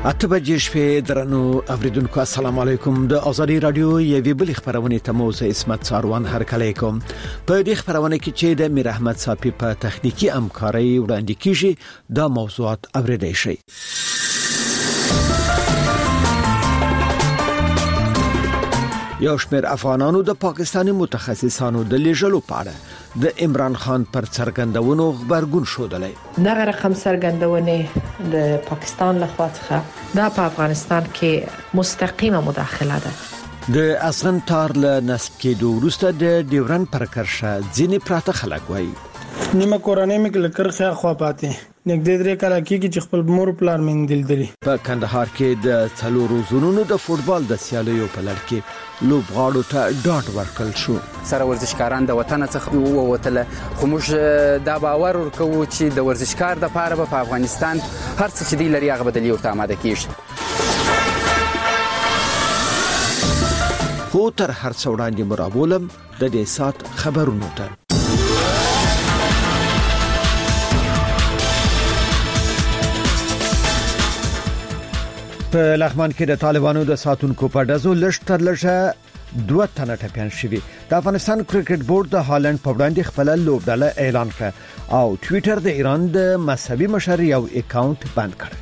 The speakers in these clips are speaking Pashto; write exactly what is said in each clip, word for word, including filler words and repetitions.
اته بجې شپې درنو اوریدونکو السلام علیکم د ازادي رادیو یوې بل خبرونه ته مو زه اسمت ساروان هرکلی کوم په دې خبرونه کې چې د میر احمد صافي په تخنیکی همکاري وړاندې کیږي دا موضوعات اوریدئ شئ. یو شمېر افغانانو د پاکستاني متخصصانو د لیږلو په اړه د عمران خان پر څرګندونو خبرګون شودلې. دغه رقم څرګندونه د پاکستان لخوا څخه د افغانستان کې مستقیمه مداخله ده. د افغان تار له نسب کېدو وروسته د ډیورن پر کرښه ځینې پراته خلک وایي نیمه کورنۍ مې لکرخه خوا پاتې نګدې درې کاله کې چې خپل مور پلار مې دلدري. په کندهار کې د څلورو زونونو د فوتبال د سیالیو په لړ کې لوبغاړو ته ډاټ ورکړل شو. سره ورزشکاران د وطن څخه ووتل خو موږ دا باور ورکوو چې د ورزشکار د پاره په افغانستان هر څه چې دی لري هغه بدلی او آماده کیږي. خو تر هر څو وړاندې مرابولم د دې سات خبرونه ته. په لغمان کې د طالبانو د ساتونکو په ډزو لشتر لږه دوه تنه ټپيان شوي. د افغانستان کرکټ بورډ د هالند په وړاندې خپل لوبډله اعلان کړ او ټوئیټر د ایران د مذهبي مشر یو اکاونټ بند کړ.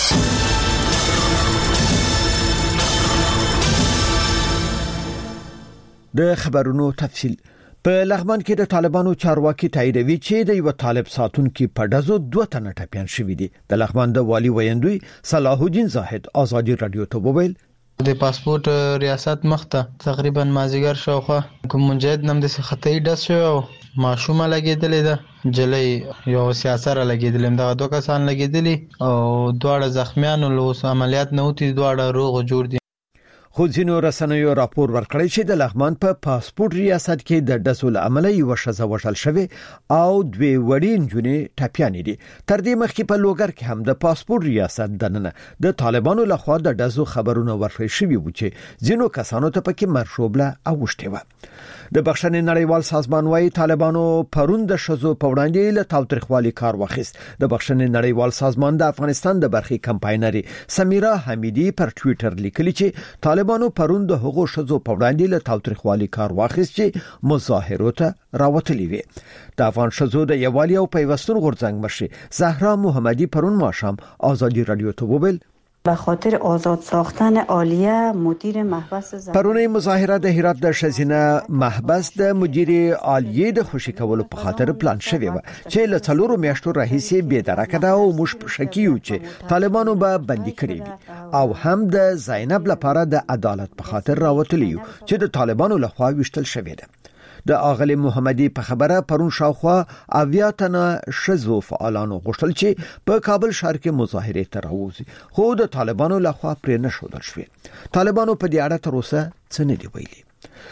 د خبرونو تفصیل. په لغمان کې د طالبانو چارواکي تاییدوي چې د یو طالب ساتونکو په ډزو دوه تنه ټپيان شوي دي. د لغمان د والی ویندوی صلاح الدین زاهد ازادي رادیو ته وویل د پاسپورت ریاست مخته تقریبا مازیګر شوخه کوم مجاهد نم د خطي ډز شو ماشومه لګیدلې ده جلې یو سیاسره لګیدلې دا دوه کسان لګیدلې او دواړه زخمیان له عملیات نه وتی دواړه روغ جوړ دي. خو ځینو رسنیو راپور ورکړی چې د لغمان په پا پاسپورت ریاست کې د ډزول عمله یو شزه وشل شوی او دوی وړي نجونې ټپيانې دي. تر دې مخکې په لوګر کې هم د پاسپورت ریاست دننه د طالبانو لخوا د ډزو خبرونه ورکړل شوی و چې ځینو کسانو ته پکې مرشوبله اوښته و. د بخښنې نړیوال سازمان وايي طالبانو پرون د شزو په وړاندې له تاوتریخوالي کار واخیست. د بخښنې نړیوال سازمان د افغانستان د برخې کمپاینري سمیرا حمیدی پر ټوئیټر لیکلی چې طالبانو پرون د هغو شزو په وړاندې له تاوتریخوالي کار واخیست چې مظاهرو ته راوتلي وي. د افغان شزو د یوالي او پیوستون غورځنګ مشر زهرا محمدی پرون ماښام ازادي رادیو ته وویل به خاطر آزاد ساختن عالیه مدیر محبس زن پرونی مظاهره د هرات د شزینه محبس د مدیر عالیه د خوشی کولو په خاطر پلان شوی و چې له څلورو میاشتو راهیسې به درکه دا او مش شکیو چې طالبانو به بندي کړی او هم د زینب لپاره د عدالت په خاطر راوتلی چې د طالبانو لخوا وشتل شوی ده. د اغلی محمدی په خبره پرون شاوخوا اویا تنه شزو فعالانو غوښتل چې په کابل ښار کې مظاهره ته راوځي خو د طالبانو لخوا پرې نه شودل شوی. طالبانو په دې اړه تر اوسه څه نه دی ویلي.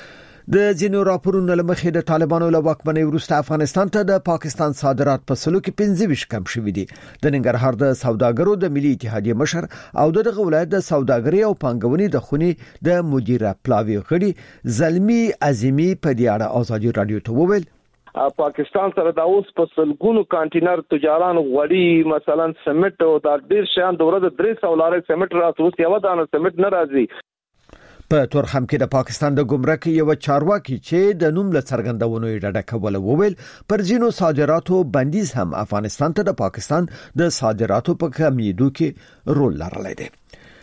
د ځینو راپورونو لمخې د طالبانو له واکمنۍ وروسته افغانستان ته د پاکستان صادرات په سلو کې پنځه ویشت کم شوي دي. د ننګرهار د سوداګرو د ملي اتحادیې مشر او دغه ولایت د سوداګرۍ او پانګونې د خونې د مدیره پلاوی غړي زلمی عظیمی په دې اړه ازادي رادیو ته وویل پاکستان سره دا اوس په سلګونو کانټینر تجاران غوړي مثلا سمټ او دا ډیر شان د ورځ درې سوه لارې سمټ راځي یو دانه سمټ نه راځي. په تورخم کې د پاکستان د ګمرک یو چارواکي چې د نوم له څرګندونو یې ډډه کوله وویل پر ځینو صادراتو بندیز هم افغانستان ته د پاکستان د صادراتو په کمیدو کې رول لرلی دی.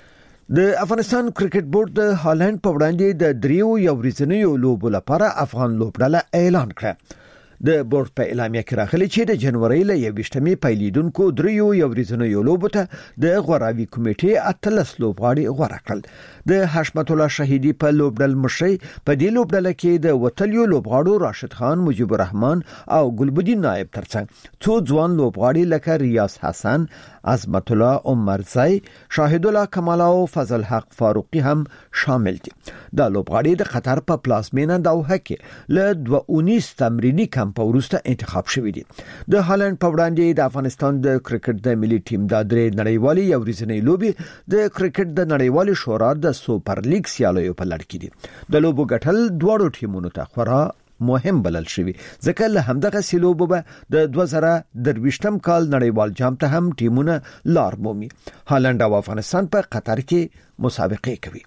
د افغانستان کرکټ بورډ د هالند په وړاندې د دریو یو ورځنیو لوبو لپاره افغان لوبډله اعلان کړه. د بورډ په اعلامیه کې راغلي چې د جنوري له یوویشتمې پیلیدونکو دریو یو ورځنیو لوبو ته د غوراوي کمیټې اتلس لوبغاړي غوړه کړل. د حشمت الله شهیدی په لوبډل مشري په دې لوبډله کې د وتلیو لوبغاړو راشد خان، مجيب الرحمن او ګلبدین نائب ترڅنګ څو ځوان لوبغاړي لکه ریاض حسن، عظمت الله عمرزی، شاهد الله کمال او فضل حق فاروقی هم شامل دي. دا لوبغاړي د قطر په پلازمینه دوحه کې له دوه اونیز تمرینی کمپ وروسته انتخاب شوی دي. د هالند په وړاندې د افغانستان د کرکټ د ملي ټیم د درې نړیوالي یو ورځنی لوبي د کرکټ د نړیوالي شورا د سوپر لیګ سیالیو په لړ کې دي. د لوبو ګټل دواړو ټیمونو ته خورا مهم بلل شوی ځکه له همدغه سیلوبو به د دوه زره درویشتم کال نړیوال جام ته هم ټیمونه لار مومي. هالند او افغانستان په قطر کې مسابقه کوي.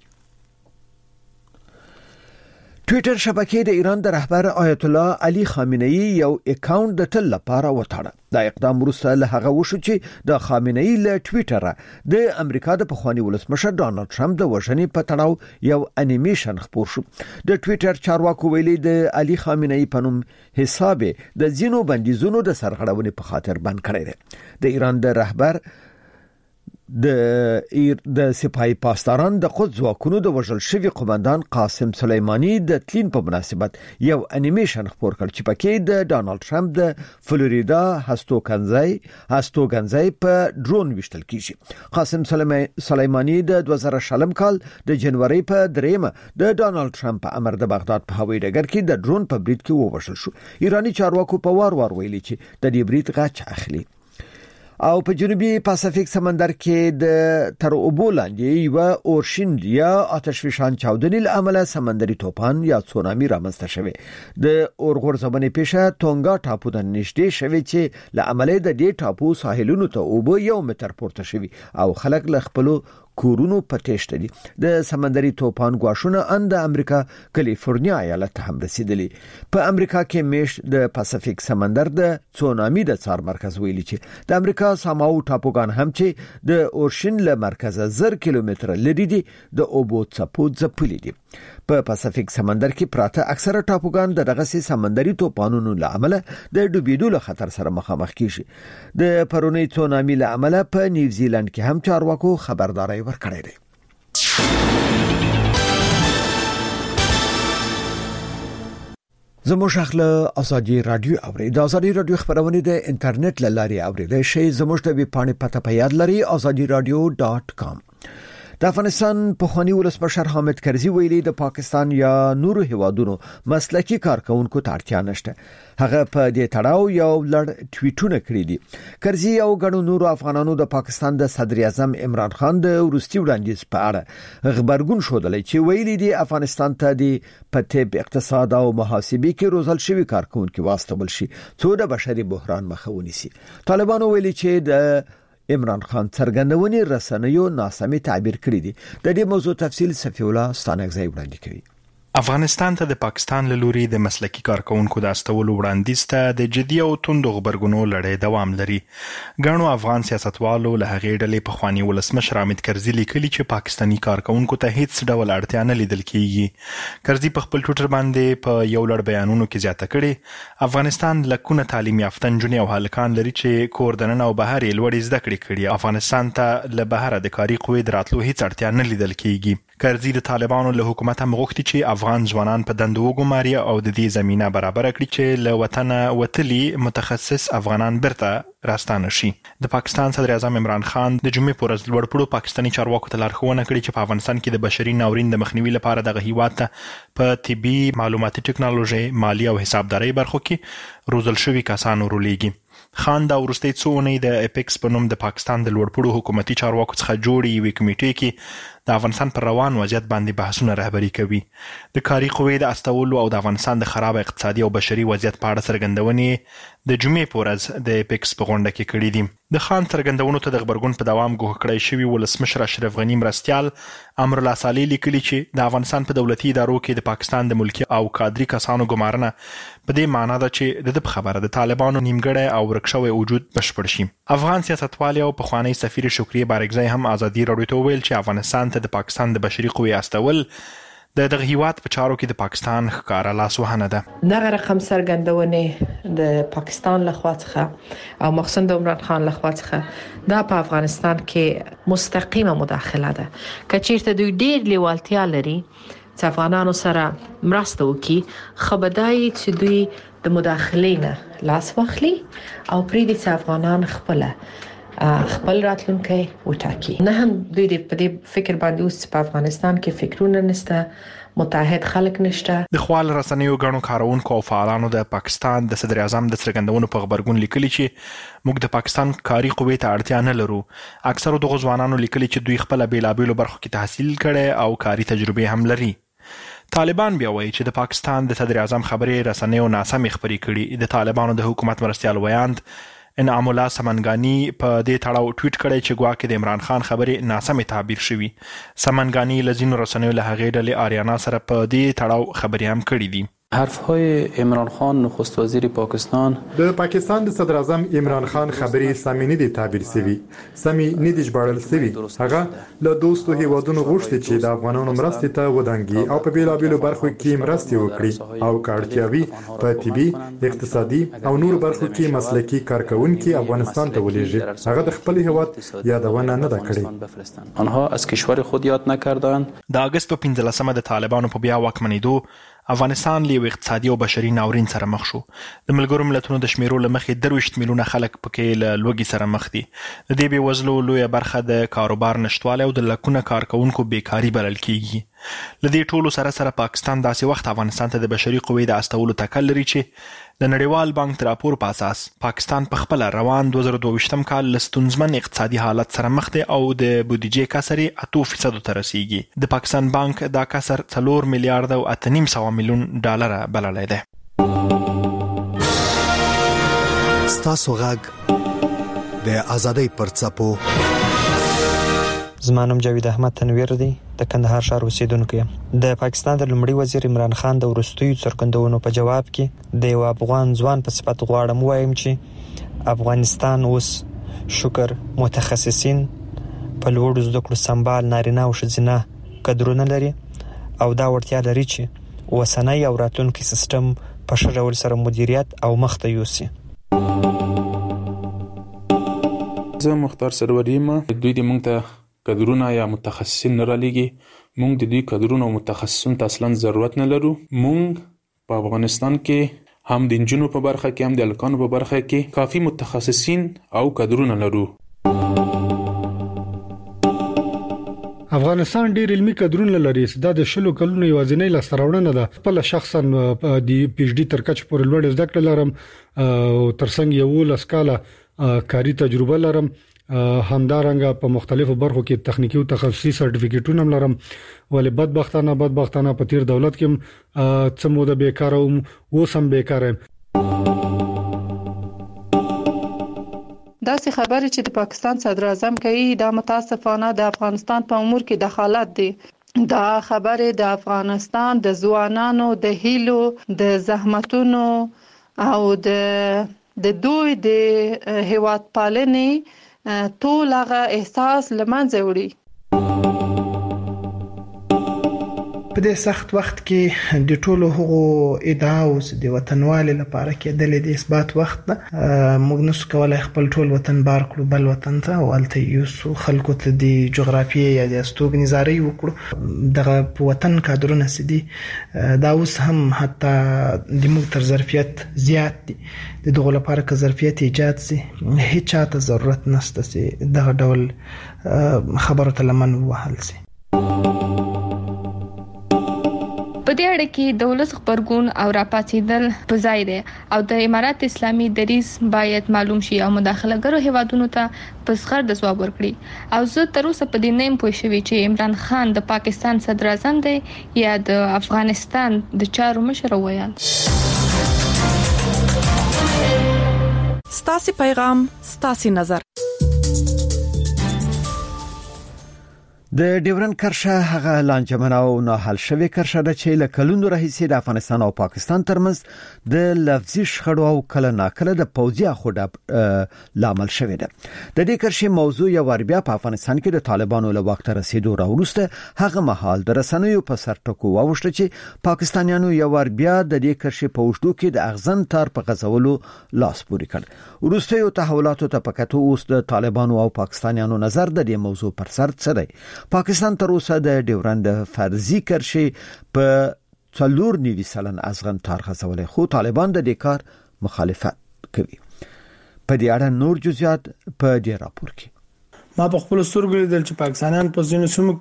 ټویټر شبکې د ایران د رهبر آیت الله علي خامنه‌ای یو اکاونټ د تل لپاره وټاړه. دا اقدام وروسته له هغه وشو چې د خامنه‌ای له ټویټر د امریکا د پخوانی ولسمشر ډانلډ ټرمپ د وژنې په تړاو یو انیمیشن خپور شو. د ټویټر چارواکو ویلي د علي خامنه‌ای په نوم حساب د زینو بندیزونو د سرغړونې په خاطر بند کړی دی. د ایران د رهبر د ایر د سپای پاسداران د قدس ځواکونو د وژل شوی قومندان قاسم سلیمانی د تلین په مناسبت یو انیمیشن خپور کړ چې پکې د ډانلډ ټرمپ د فلوریدا هستوګنځي هستوګنځي په ډرون وشتل کیږي. قاسم سلیمانی د دوه زره شلم کال د جنوري په دریمه د ډانلډ ټرمپ په امر د بغداد په هوایي ډګر کې د ډرون په برید کې ووژل شو. ایرانی چارواکو په وار وار ویلي چې د دې برید غچ اخلي. او په جنوبي پاسفیک سمندر کې د تر اوبو لاندې یو اورشین یا آتشفشان چاودنې له امله سمندري طوفان یا تسونامي رامنځته شوه. د اورغورځبنې پیښه تونګا ټاپو ته نږدې شوه چې له امله د دې ټاپو ساحلونو ته اوبو یو متر پورته شوي او خلک له خپل کورونو په تېښته دي. د سمندري طوفان غواښونه ان د امریکا کالیفورنیا ایالت ته هم رسیدلی. په امریکا کې میش د پاسفیک سمندر د تسونامي د څار مرکز ویلي چې د امریکا ساماو ټاپوګان هم چې د اورشین له مرکزه زر کیلومتره لري دي د اوبو څپو ځپلي دي. په پاسفیک سمندر کې پراته اکثره ټاپوګان د دغه سمندري طوفانونو له امله د ډوبېدو له خطر سره مخامخ کیږي. د پرونی تسونامي له امله په نیوزیلند کې هم چارواکو خبرداري ورکړې ده. زموږ خپل ازادي رادیو اوري د ازادي رادیو خبرونه د انټرنیټ لاري اوري شي زموږ د وی پاڼې پته په یاد لري ازادي رادیو ډاټ کام. د افغانستان پخوانی ولسمشر حامد کرزي ویلي د پاکستان یا نورو هیوادونو مسلکي کارکونکو ته اړتیا نشته. هغه په دې تړاو یو لړ ټویټونه کړی دي. کرزي او ګڼو نورو افغانانو د پاکستان د صدر اعظم عمران خان د وروستي وړاندیز په اړه خبرګون شودلې چې ویلي دي افغانستان ته د پټب اقتصاد او محاسبې کې روزل شوی کارکونکو واستول شي څو د بشري بحران مخه ونیسي. طالبانو ویلي چې د عمران خان څرګندونې رسنیو ناسمي تعبیر کړی دي. د دې موضوع تفصیل صفی الله ستانکزی وړاندې کوي. افغانستان ته د پاکستان له لوري د مسلکي کارکونکو د استولو وړاندیز ته د جدي او توندو خبرګونو لړۍ دوام لري. ګڼو افغان سیاستوالو له هغې ډلې پخوانی ولسمشر حامد کرزي لیکلي چې پاکستاني کارکونکو ته هیڅ ډول اړتیا نه لیدل کیږي. کرزي په خپل ټویټر باندې په یو لړ بیانونو کې زیاته کړي افغانستان لکونه تعلیم یافته نجونې او هلکان لري چې کور دننه او بهر یې لوړې زده کړې کړي. افغانستان ته له بهره د کاري قوې د راتلو هیڅ اړتیا نه لیدل کیږي. کرزي د طالبانو له حکومت هم غوښتي چې افغان ځوانان په دندو وګماري او د دې زمينه برابر کړي چې له وطن وتلي متخصص افغانان برته راستانه شي. د پاکستان صدر اعظم عمران خان د جمعې پر ورځ لوړپوړو پاکستاني چارواکو ته لارښوونه کړې چې په افغانستان کې د بشري ناورین د مخنیوي لپاره دغه هیواد ته په طبي معلوماتي ټکنالوژي مالی او حسابداري برخو کې روزل شوي کسان ورولېږي. خان دا ورستي څو اونۍ د اپیکس په نوم د پاکستان د لوړپوړو حکومتي چارواکو څخه جوړې یوې کمیټې کې د افغانستان پر روان وضعیت باندې بحثونه رهبري کوي. د کاري قوې د استولو او د افغانستان د خراب اقتصادي او بشري وضعیت په اړه څرګندونې د جمعې په ورځ د اپیکس په غونډه کې کړې دي. د خان څرګندونو ته د خبرګون په دوام ګوښه کړی شوی ولسمشر اشرف غنی مرستیال امرالله صالح لیکلي چې د افغانستان په دولتي ادارو کې د پاکستان د ملکي او کادري کسانو ګمارنه په دې معنی ده چې د خبره د طالبانو نیمګړی او ورکشوی وجود بشپړ شي. افغان سیاستوال او پخوانی سفیر شکریه بارکزی هم ازادي راډیو ته ویل چې افغانستان ته د پاکستان د بشري قوې استول د دغه هیواد په چارو کې د پاکستان ښکارا لاسوهنه ده. دغه رقم څرګندونې د پاکستان لخوا څخه او مخصوصا د عمران خان لخوا څخه دا په افغانستان کې مستقیمه مداخله ده. کچیرته دوی ډیر لیوالتیا لري چې افغانانو سره مرسته وکړي خو بدای چې دوی د مداخلې نه لاس واخلي او پرې د افغانان خپل خپل راتلونکي وټاکي. نه هم دوی په دې فکر باندې اوس په افغانستان کې فکرونه نشته، متحد خلک نشته. د خپل رسنیو غړو کارونکو او فعالانو د پاکستان د صدر اعظم د څرګندونو په خبرګون لیکلي چې موږ د پاکستان کاري قوې ته اړتیا نه لرو. اکثره د ځوانانو لیکلي چې دوی خپل بیلابېلو برخو کې تحصیل کړي او کاري تجربه هم لري. طالبان بیا وایي چې د پاکستان د صدر اعظم خبرې رسنیو ناسمې خبرې کړي. د طالبانو د حکومت مرستیال ویاند انعام الله سمنګانی په دې تړاو ټویټ کړی چې ګواکې د عمران خان خبرې ناسمې تعبیر شوي. سمنګانی له ځینو رسنیو له هغې ډلې آریانا سره په دې تړاو خبرې هم کړي دي. حرفهای عمران خان نخست وزیر پاکستان د پاکستان د صدر اعظم عمران خان خبرې سمې نه دي تعبیر شوي، سمې نه دي ژباړل شوي. هغه له دوستو هیوادونو غوښتي چې د افغانانو مرستې ته ودانګي او په بیلابیلو برخو کې مرستې وکړي او که اړتیا وي په طبي، اقتصادي او نور برخو کې مسلکي کارکوونکي افغانستان ته ولېږي. هغه د خپل هیواد یادونه نه ده کړې. آنها از کشور خود یاد نکردند. د اگست په پنځلسمه د طالبانو په بیا واکمنېدو افغانستان له اقتصادي او بشري ناورین سره مخ شو. د ملګرو ملتونو د شمیرو له مخې درویشت میلیونه خلک پکې له لوږې سره مخ دي. د دې بېوزلو لویه برخه د کاروبار نشتوالی او د لکونه کارکوونکو بیکاري بلل کیږي. له دې ټولو سره سره پاکستان داسې وخت افغانستان ته د بشري قوې د استولو تکل لري چې د نړیوال بانک د راپور په اساس پاکستان په خپله روان دوه زره دوه ویشتم کال له ستونزمن اقتصادي حالت سره مخ دی او د بودیجې کسر یې اتو فیصدو ته رسیږي. د پاکستان بانک دا کسر څلور میلیارډ او اته نیم سوه میلیون ډالره بللی دی. ستاسو غږ د ازادۍ پر څپو. زما نوم جاوید احمد تنویر دی، د کندهار ښار اوسیدونکی یم. د پاکستان د لومړي وزیر عمران خان د وروستیو څرګندونو په جواب کې د یو افغان ځوان په صفت غواړم ووایم چې افغانستان اوس شکر متخصصین په لوړو زده کړو سمبال نارینه او ښځینه کدرونه لري او دا وړتیا لري چې اوسنی او راتلونکی سیستم په ښه ډول سره مدیریت او مخته یوسي. زه مختار سرور یم. دوی د موږ ته کدرونه یا متخصصین نه رالیږي. موږ د دوی کدرونه او متخصصین ته اصلا ضرورت نه لرو. موږ په افغانستان کې هم د انجونو په برخه کې هم د هلکانو په برخه کې کافي متخصصین او کدرونه لرو. افغانستان ډیر علمي کدرونه لري. دا د شلو کلونو یوازینی لاسته راوړنه ده. خپل شخصا د پی ایچ ډي تر کچ پورې لوړ زده کړه لرم او ترڅنګ یو لسکاله کاري تجربه لرم. همدارنګه په مختلفو برخو کې تخنیکی او تخصصي سرټیفیکیټونه هم لرم. ولې بدبختانه بدبختانه په تیر دولت کې څه موده بیکاره وم، اوس هم بیکاره یم. داسې خبره چې د پاکستان صدر اعظم کوي دا متاسفانه د افغانستان په امور کې دخالت دی. دا خبره د افغانستان د ځوانانو د هیلو، د زحمتونو او د د دوی د هیواد پالنې ټول هغه احساس لمنځه وړي. په دې سخت وخت کې د ټولو هغو ادعاو د وطنوالي لپاره کېدلې د اثبات وخت ده. موږ نسو کولای خپل ټول وطن بار کړو بل وطن ته او هلته یوسو خلکو ته د جغرافیې یا د استوګنځارۍ وکړو. دغه په وطن کادرونه چې دي دا اوس هم حتی د موږ تر ظرفیت زیات دي. د دغو لپاره که ظرفیت ایجاد سي هیڅ چاته ضرورت نشته چې دغه ډول خبرو ته لمن ووهل سي. په دې اړه کې د ولس خبرګون او راپاتېدل په ځای دی او د امارات اسلامي دریځ باید معلوم شي او مداخلهګرو هیوادونو ته په صغر د ځواب ورکړي. او زه تر اوسه په دې نه یم پوه شوې چې عمران خان د پاکستان صدر اعظم دی یا د افغانستان د چارو مشر ویان. ستاسو پیغام ستاسو نظر. د ډیورن کرښه هغه لانجمنه او نه حل شوی کرښه ده چې له کلونو راهیسې د افغانستان او پاکستان ترمنځ د لفظي شخړو او کله ناکله د پوځي اخوډه لامل شوی ده. د دې کرښې موضوع یو ور بیا په افغانستان کې د طالبانو له وخت رسیدو راوروسته هغه مهال د رسنیو په سرټکو واوښته چې پاکستانیانو یو ور بیا د دې کرښې په وشتو کې د اغزن تار په غځولو لاس پورې کړ. وروسته یو تحولاتو ته پکاتو اوس د طالبانو او پاکستانیانو نظر د دې موضوع پر سر څه دی. پاکستان تر اوسه د ډیورند فرضي کرښې په څلور نیوي سلن ازغن تار غځولې، خو طالبان د دې کار مخالفت کوي. په دې اړه نور جزئیات په دې راپور کې. ما په خپل سترګو لیدل چې پاکستانیان په ځینو سیمو کې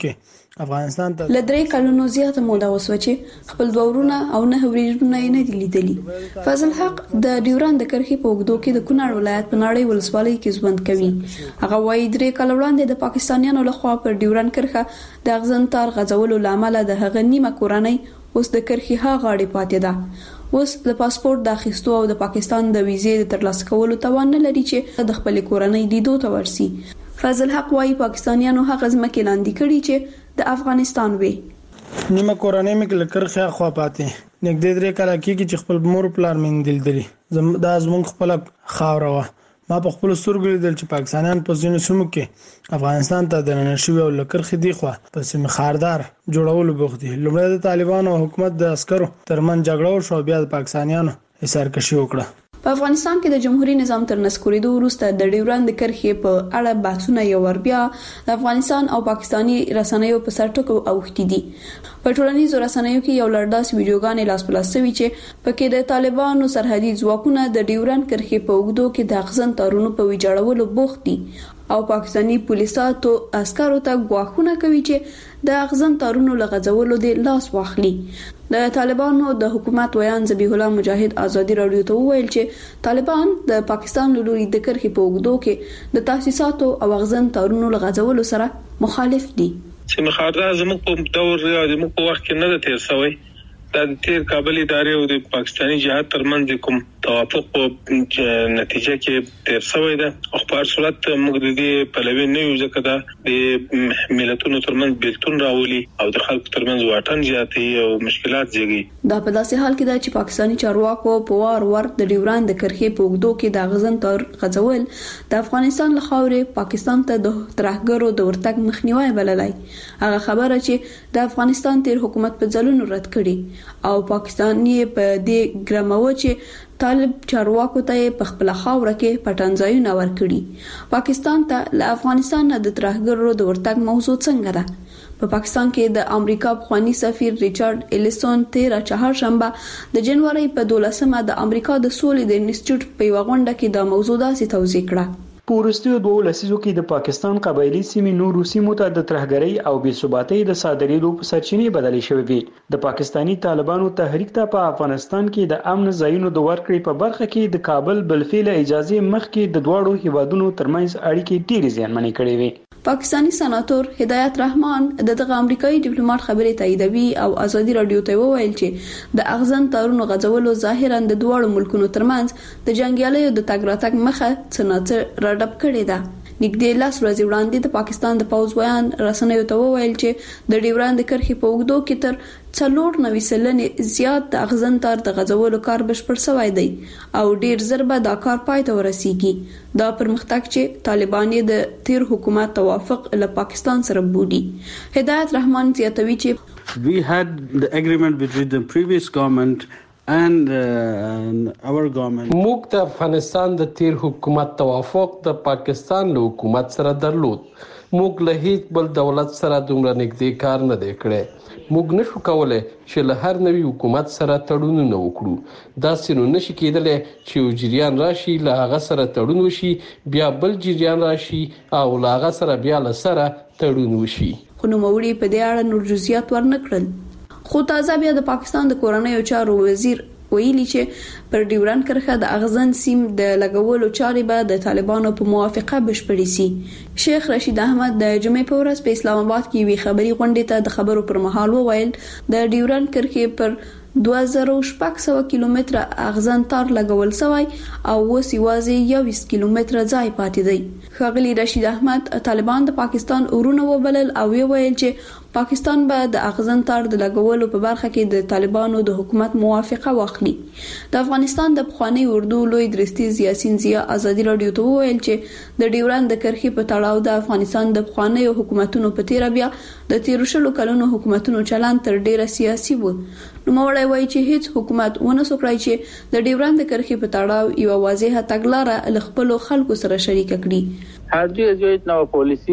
افغانستان ته لدرې کلونو زیاته موده وسوچې خپل دورونه او نه ورېژونه نه دي لیدلي. فضل حق د ډیوران د کرښې په اوږدو کې د کونړ ولایت په ناړۍ ولسوالۍ کې ژوند کوي. هغه وايي درې کال وړاندې د پاکستانیانو لخوا پر ډیوران کرښه د اغزن تار غځولو لامل د هغه نیمه کورنۍ اوس د کرښې ها غاړې پاتې ده. اوس د پاسپورت د اخیستو او د پاکستان د ویزې د ترلاسه کولو توان نه لري چې د خپل کورنۍ لیدو ته ورسي. فضل حق وايي پاکستانیانو هغه ځمکې لاندې کړي چې د افغانستان وي. نیمه کورنۍ مې لکرخه خوا پاتې نګدې درې کال کېږي چې خپل مور پلار مې دلدلي زم دا زمونږ خپل خاوره و. ما په خپل سترګو لیدل چې پاکستانیان په ځینو سیمو کې افغانستان ته د نشوي او لکرخه دی خو په سیمه خاردار جوړولو بوخت دي. لومړی د طالبانو او حکومت د عسکرو ترمن جګړه شو، بیا د پاکستانیانو حصارکشي وکړه. په افغانستان کې د جمهوریت نظام تر نسکورېدو وروسته د ډیوران د کرښې په اړه بحثونه یو ور بیا د افغانستان او پاکستاني رسنیو په سر ټکو اوښتي دي. په ټولنیزو رسنیو کې یو لړداس ویډیوګانې لاس په لاس شوي چې پکې د طالبانو سرحدي ځواکونه د ډیوران کرښې په اوږدو کې د اغزن تارونو په ویجاړولو بوخت دي او پاکستاني پولیساتو عسکرو ته غواخونه کوي چې د اغزن تارونو لغځولو د لاس واخلي. د طالبانو د حکومت ویان ذبیح الله مجاهد ازادي رادیو ته وویل چې طالبان د پاکستان لوري د کرښې په اوږدو کې د تاسیساتو او اغزن تارونو لغځولو سره مخالف دي. چې مخاطره زموږ په دور یا زموږ په وخت کې نه تیر شوی د تیر کابل ادارې او د پاکستاني جهاد ترمنځ کوم توافق په نتیجه کې تیر شوی ده. او په هر صورت موږ د دې پلوي نه یو ځکه دا د ملتونو ترمنځ بیلتون راولي او د خلکو ترمنځ واټن زیاتوي او مشکلات زیږي. دا په داسې حال کې ده چې پاکستاني چارواکو په وار ور د ډیوران د کرښې په اوږدو کې د اغزن تار غځول د افغانستان له خاورې پاکستان ته د ترهګرو د ورتګ مخنیوي بللای. هغه خبره چې د افغانستان تیر حکومت په ځلونو رد کړي او پاکستاني په دې ګرمو چې طالب چارواکو ته په خپل خاوره کې پټنځایونه ورکړي. پاکستان ته له افغانستان نه د ترهګرو د ورتګ موضوع څنګه ده؟ په پاکستان کې د امریکا پخوانی سفیر ریچارډ الیسون تیره چهارشنبه د جنوري په دولسمه د امریکا د سولې د انسټیټیوټ په غونډه کې د موضوع داسې توضیح کړه. په وروستیو دوه لسیزو کې د پاکستان قبایلی سیمې نورو سیمو ته د ترهګرۍ او بې ثباتۍ د صادرېدو په سرچینې بدلې شوې وي. د پاکستانی طالبانو تحریک ته په افغانستان کې د امن ځایونو د ورکړې په برخه کې د کابل بلفیل اجازه مخکې د دواړو هیوادونو ترمنځ اړیکې ډېرې زیانمنې کړې وي. پاکستانی سناتور هدایت رحمان دغه امریکایي ډیپلوماټ خبرې تاییدوي او ازادي رادیو ته وویل چې د اغزن تارونو غځولو ظاهرا د دوه ملکونو ترمنځ د جنگیالیو د تګ راتګ مخه څنګه راډب کړې ده. نږدې لاس ورځې وړاندې د پاکستان د پوځ ویان رسنیو ته وویل چې د ډیوران د کرښې په اوږدو کې تر څلور نوي سلنې زیات د اغزن تار د غځولو کار بشپړ شوی دی او ډیر زر به دا کار پای ته ورسیږي. دا پرمختګ چې طالبان د تیر حکومت توافق له پاکستان سره بودي. هدایت رحمان زیاتوي چې we had the agreement between the previous government and uh, our government. موږ د افغانستان د تیر حکومت توافق د پاکستان له حکومت سره درلود. موږ له هیڅ بل دولت سره دومره نږدې کار نه دی کړی. موږ نشو کولای چې له هر نوي حکومت سره تړونونه وکړو. دا سينو نشي کېدلی چې یو جریان راشي له هغه سره تړون وشي بیا بل جریان راشي او له هغه سره بیا له سره تړون وشي. خو نوموړي په دې اړه نور جزئیات ورنکړل. خو تازه بیا د پاکستان د کورنیو چارو وزیر ویلي چې پر ډیوران کرښه د اغزن سیم د لګولو چارې به د طالبانو په موافقه بشپړې سي. شیخ رشید احمد د جمعې په ورځ په اسلام آباد کې وی خبري غونډې ته د خبرو پر مهال وویل د ډیوران کرښې پر دوه زره شپږ سوه کیلومتره اغزن تار لګول شوی او اوس یوازې یوویشت کیلومتره ځای پاتې دی. ښاغلي رشید احمد طالبان د پاکستان ورونه وبلل او ویل چې پاکستان به د اغزن تار د لګولو په برخه کې د طالبانو د حکومت موافقه واخلي. د افغانستان د پخوانی اردو لوی درستیز یاسین زیا ازادي رادیو ته وویل چې د ډیوران د کرښې په تړاو د افغانستان د پخوانی حکومتونو په تیر بیا د تیر شلو کلونو حکومتونو چلند تر ډیره سیاسي و. نو موړی وایي چې هیڅ حکومت ونه سوکړای چې د ډیوران د کرښې په تړاو یو واضحه تګلاره له خپل خلکو سره شریک کړي. هر جهت نو پالیسی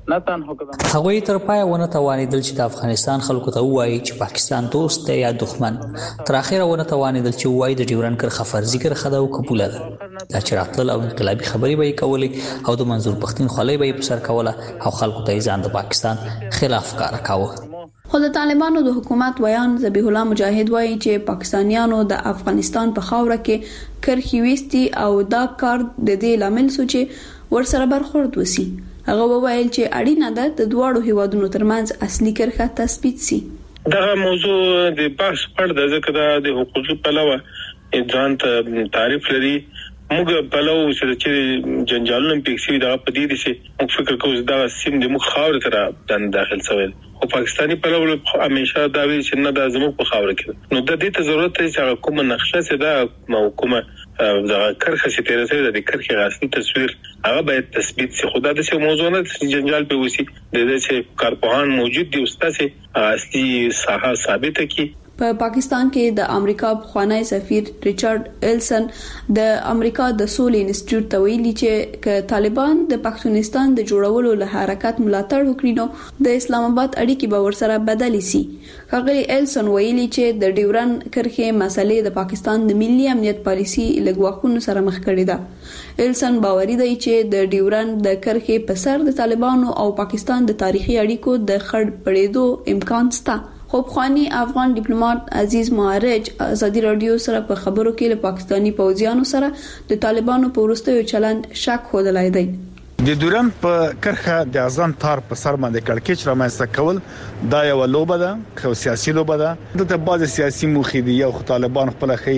هغوی تر پای ونه توانیدل چې د افغانستان خلکو ته وایي چې پاکستان دوست دی یا دښمن. تر اخره ونه توانیدل چې وایي د ډیورنډ کرښه فرضي کرښه ده او قبوله ده. دا چې راتلل او انقلابي خبرې به یې کولې او د منظور پښتین خولۍ به یې په سر کوله او خلکو ته یې ځان د پاکستان خلاف ښکاره کاوه. خو د طالبانو د حکومت ویان ذبیح الله مجاهد وایي چې پاکستانیانو د افغانستان په خاوره کې کرښې ویستي او دا کار د دې لامل سو چې ورسره برخورد وسی. هغه وویل چې اړینه ده د دواړو هیوادونو ترمنځ اصلي کرښه تثبیت سي. دا موضوع د بحث پر د ذکر د حقوقي پلوه ځان ته تعریف لري. موږ پلوه چې جنجالونه پکې دا په دې دي چې موږ فکر کوو دا سیم د مخ خاور سره د داخل سویل او پاکستانی پلوه همیشه دا وی چې نه د زموږ په خاور کې نو د دې ته ضرورت دی چې کومه نقشه سي دا محکومه دا کرخه چې تیر سره د کرخه غاصبي تصویر هغه باید تثبیت سي. خدا د څه موضوع نه جنجال په وسی د دې چې کارپوهان موجود دي استاد اصلي ساحه ثابت کی. په پا پاکستان کې د امریکا پخوانی سفیر ریچارډ ایلسن د امریکا د سولې انسټیټیوټ ته ویلي چې ک طالبان د پاکستان د جوړولو له حرکت ملاتړ وکړي نو د اسلام آباد اړیکې به ورسره بدلې سي. ښاغلي ایلسن ویلي چې د ډیورنډ کرښې مسلې د پاکستان د ملي امنیت پالیسي لګواخونو سره مخ کړي ده. ایلسن باوري دی چې د ډیورنډ د کرښې په سر د طالبانو او پاکستان د تاریخي اړیکو د خړ پړېدو امکان شته. خو بخوانی افغان ډیپلوماټ عزیز معرج ازادي رادیو سره په خبرو کې له پاکستانی پوځیانو سره د طالبانو په وروستیو چلند شک خوده دی. د ډیورنډ په کرښه د اعظم تار په سر باندې کړکېچ رامنځته کول دا یو لوبه ده، خو سیاسي لوبه ده. د بعض سیاسي موخې او طالبان خپل خي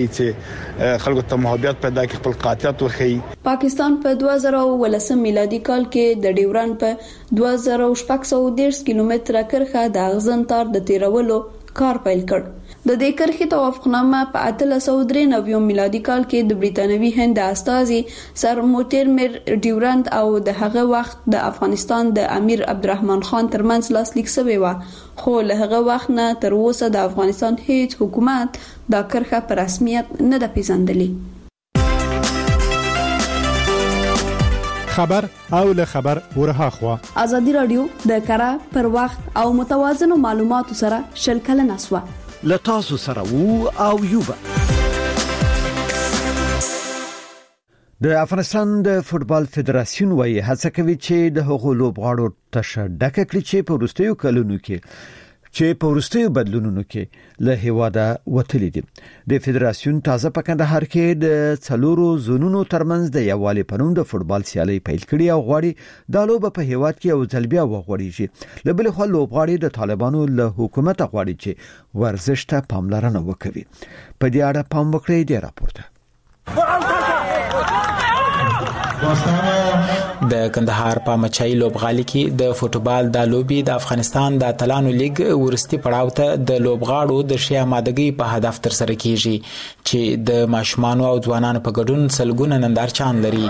چې خلکو ته محبت پیدا کړي، خپل قاطعیت وخی. پاکستان په دوه زره ولسم میلادي کال کې د ډیورنډ په دوه زره شپږ سوه دېرش کیلومتره کرښه د اعظم تار د تیرولو کار پیل کړ. د دې کرښې توافقنامه په اتلس سوه درې نوي میلادي کال کې د بریټانوي هند استازي سر موټرمر ډیورنډ او د هغه وخت د افغانستان د امیر عبدالرحمن خان ترمنځ لاسلیک شوی و. خو له هغه وخت نه تر اوسه د افغانستان هیڅ حکومت دا کرښه په رسمیت نه ده پیژندلې. خبر او له خبر ورها خوا ازادي رادیو د کره پر وخت او متوازن معلوماتو سره شل کلنه سوا لتاسو سره وو او یوبا. د افغانستان د فوتبال فدراسیون وايي هڅه کوي چې د هغو لوبغاړو تشه ډکه کړي چې په وروستیو کلونو کې چې په وروستیو بدلونونو کې له هیواده وتلي دي. د فدراسیون تازه په کندهار کې د څلورو زونونو ترمنځ د یووالي په نوم د فوتبال سیالي پیل کړي او غواړي د لوب په هیواد کې یو ځل بیا وغوړیږي. له بل خوا لوبغاړي د طالبانو له حکومت غواړي چې ورزش ته پاملرنه وکړي. په دې اړه پام وکړئ د راپورته. د کندهار په مچای لوبغالي کې د فوتبال د لوبي د افغانستان د اتلانو لیګ ورستي پړاو ته د لوبغاړو د شیا مادګي په هدف تر سره کیږي چې د ماشومان او ځوانانو په ګډون سلګونه نندارچان لري.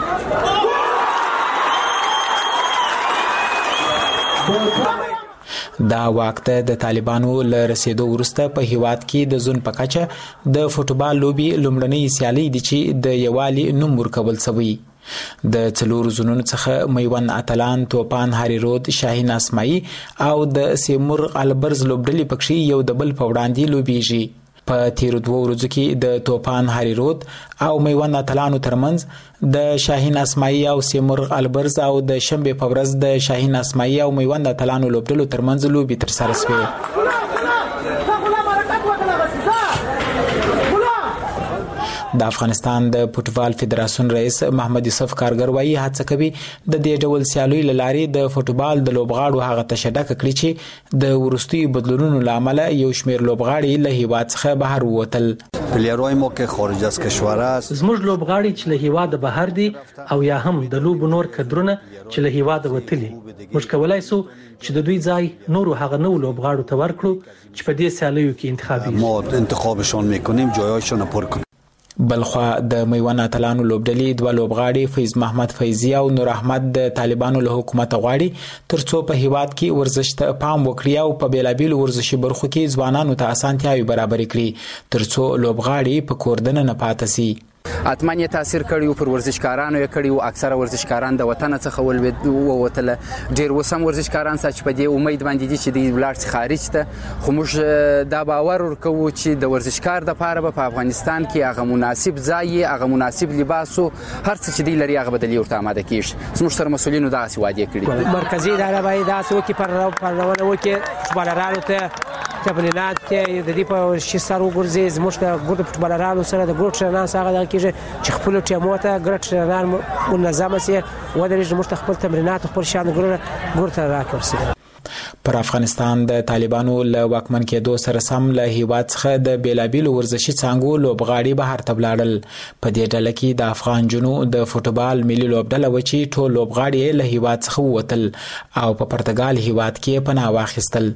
دا وخت د طالبانو له رسیدو وروسته په هیواد کې د زون په کچه د فوتبال لوبي لومړنۍ سیالي دي چې د یوالي نوم ورکول شوی. د څلورو زونونو څخه میوند اتلان، توپان هری رود، شاهین اسماعی او د سیمور البرز لوبډلې پکې یو د بل په وړاندې لوبيږي. په تیر دوه ورځو کې د توپان هری رود او میوند اتلانو ترمنځ د شاهین اسماعی او سیمور البرز او د شنبه په ورځ د شاهین اسماعی او میوند اتلانو لوبډلو ترمنځ لوبي تر سره شوه. د افغانستان د فوتبال فدراسیون رئیس محمد یوسف کارګر وايي هڅه کوي د دې ډول سیالي لارې د فوتبال د لوبغاړو هغه تشدد کړي چې د ورستي بدلونونو لامل یو شمیر لوبغاړي له هیواد څخه بهر ووتل. پلیروي مو کې خارج از کشور است. زموږ لوبغاړي چې له هیواد بهر دي او یا هم د لوب نور کډرونه چې له هیواد وتلي، موږ کولای سو چې د دوی ځای نور هغه نو لوبغاړو ته ورکړو چې په دې سیالیو کې انتخابي ما انتخابشون میکنیم، جایاشون پر کنیم. بلخوا د میوند اتلانو لوبډلې دوه لوبغاړي فیض محمد فیضی او نور احمد د طالبانو له حکومت غواړي ترڅو په هیواد کې ورزش ته پام وکړي او په بیلابیلو ورزشي برخو کې ځوانانو ته اسانتیاوي برابر کړي ترڅو لوبغاړي په کوردن نه پاتې شي. اتمن یې تاثیر کړی پر ورزشکارانو یې کړی او اکثره ورزشکاران د وطن څخه ولوي ووتل ډیر وسم ورزشکاران چې په دې امید باندې دي چې د ولارت خارج ته خو موږ دا باور ورکو چې د ورزشکار د پاره په افغانستان کې هغه مناسب ځای هغه مناسب لباس او هر څه چې دی لري هغه بدلی ورته آماده کیږي زموږ سره مسولینو دا سی وعده کړی مرکزی اداره باید دا څه وکړي پر پرونه وکړي فوټبالرانو ته تمرینات کې د دې په شي سره وګرځي زموږ د ګروپ فوټبالرانو سره د ګروپ ټرینرانو سره دا کېږي چې خپل ټیمو ته ګروپ ټرینران منظم سي ودرې زموږ خپل تمرینات خپل شان ګروپ ګروپ ته راکړي. پر افغانستان د طالبانو له واکمن کېدو سره سم له هیواد څخه د بیلابیلو ورزشي څانګو لوبغاړي بهر ته ولاړل. په دې ډله کې د افغان جنو د فوټبال ملي لوبډله و چې ټول لوبغاړي له هیواد څخه ووتل او په پرتګال هیواد کې پناه واخیستل.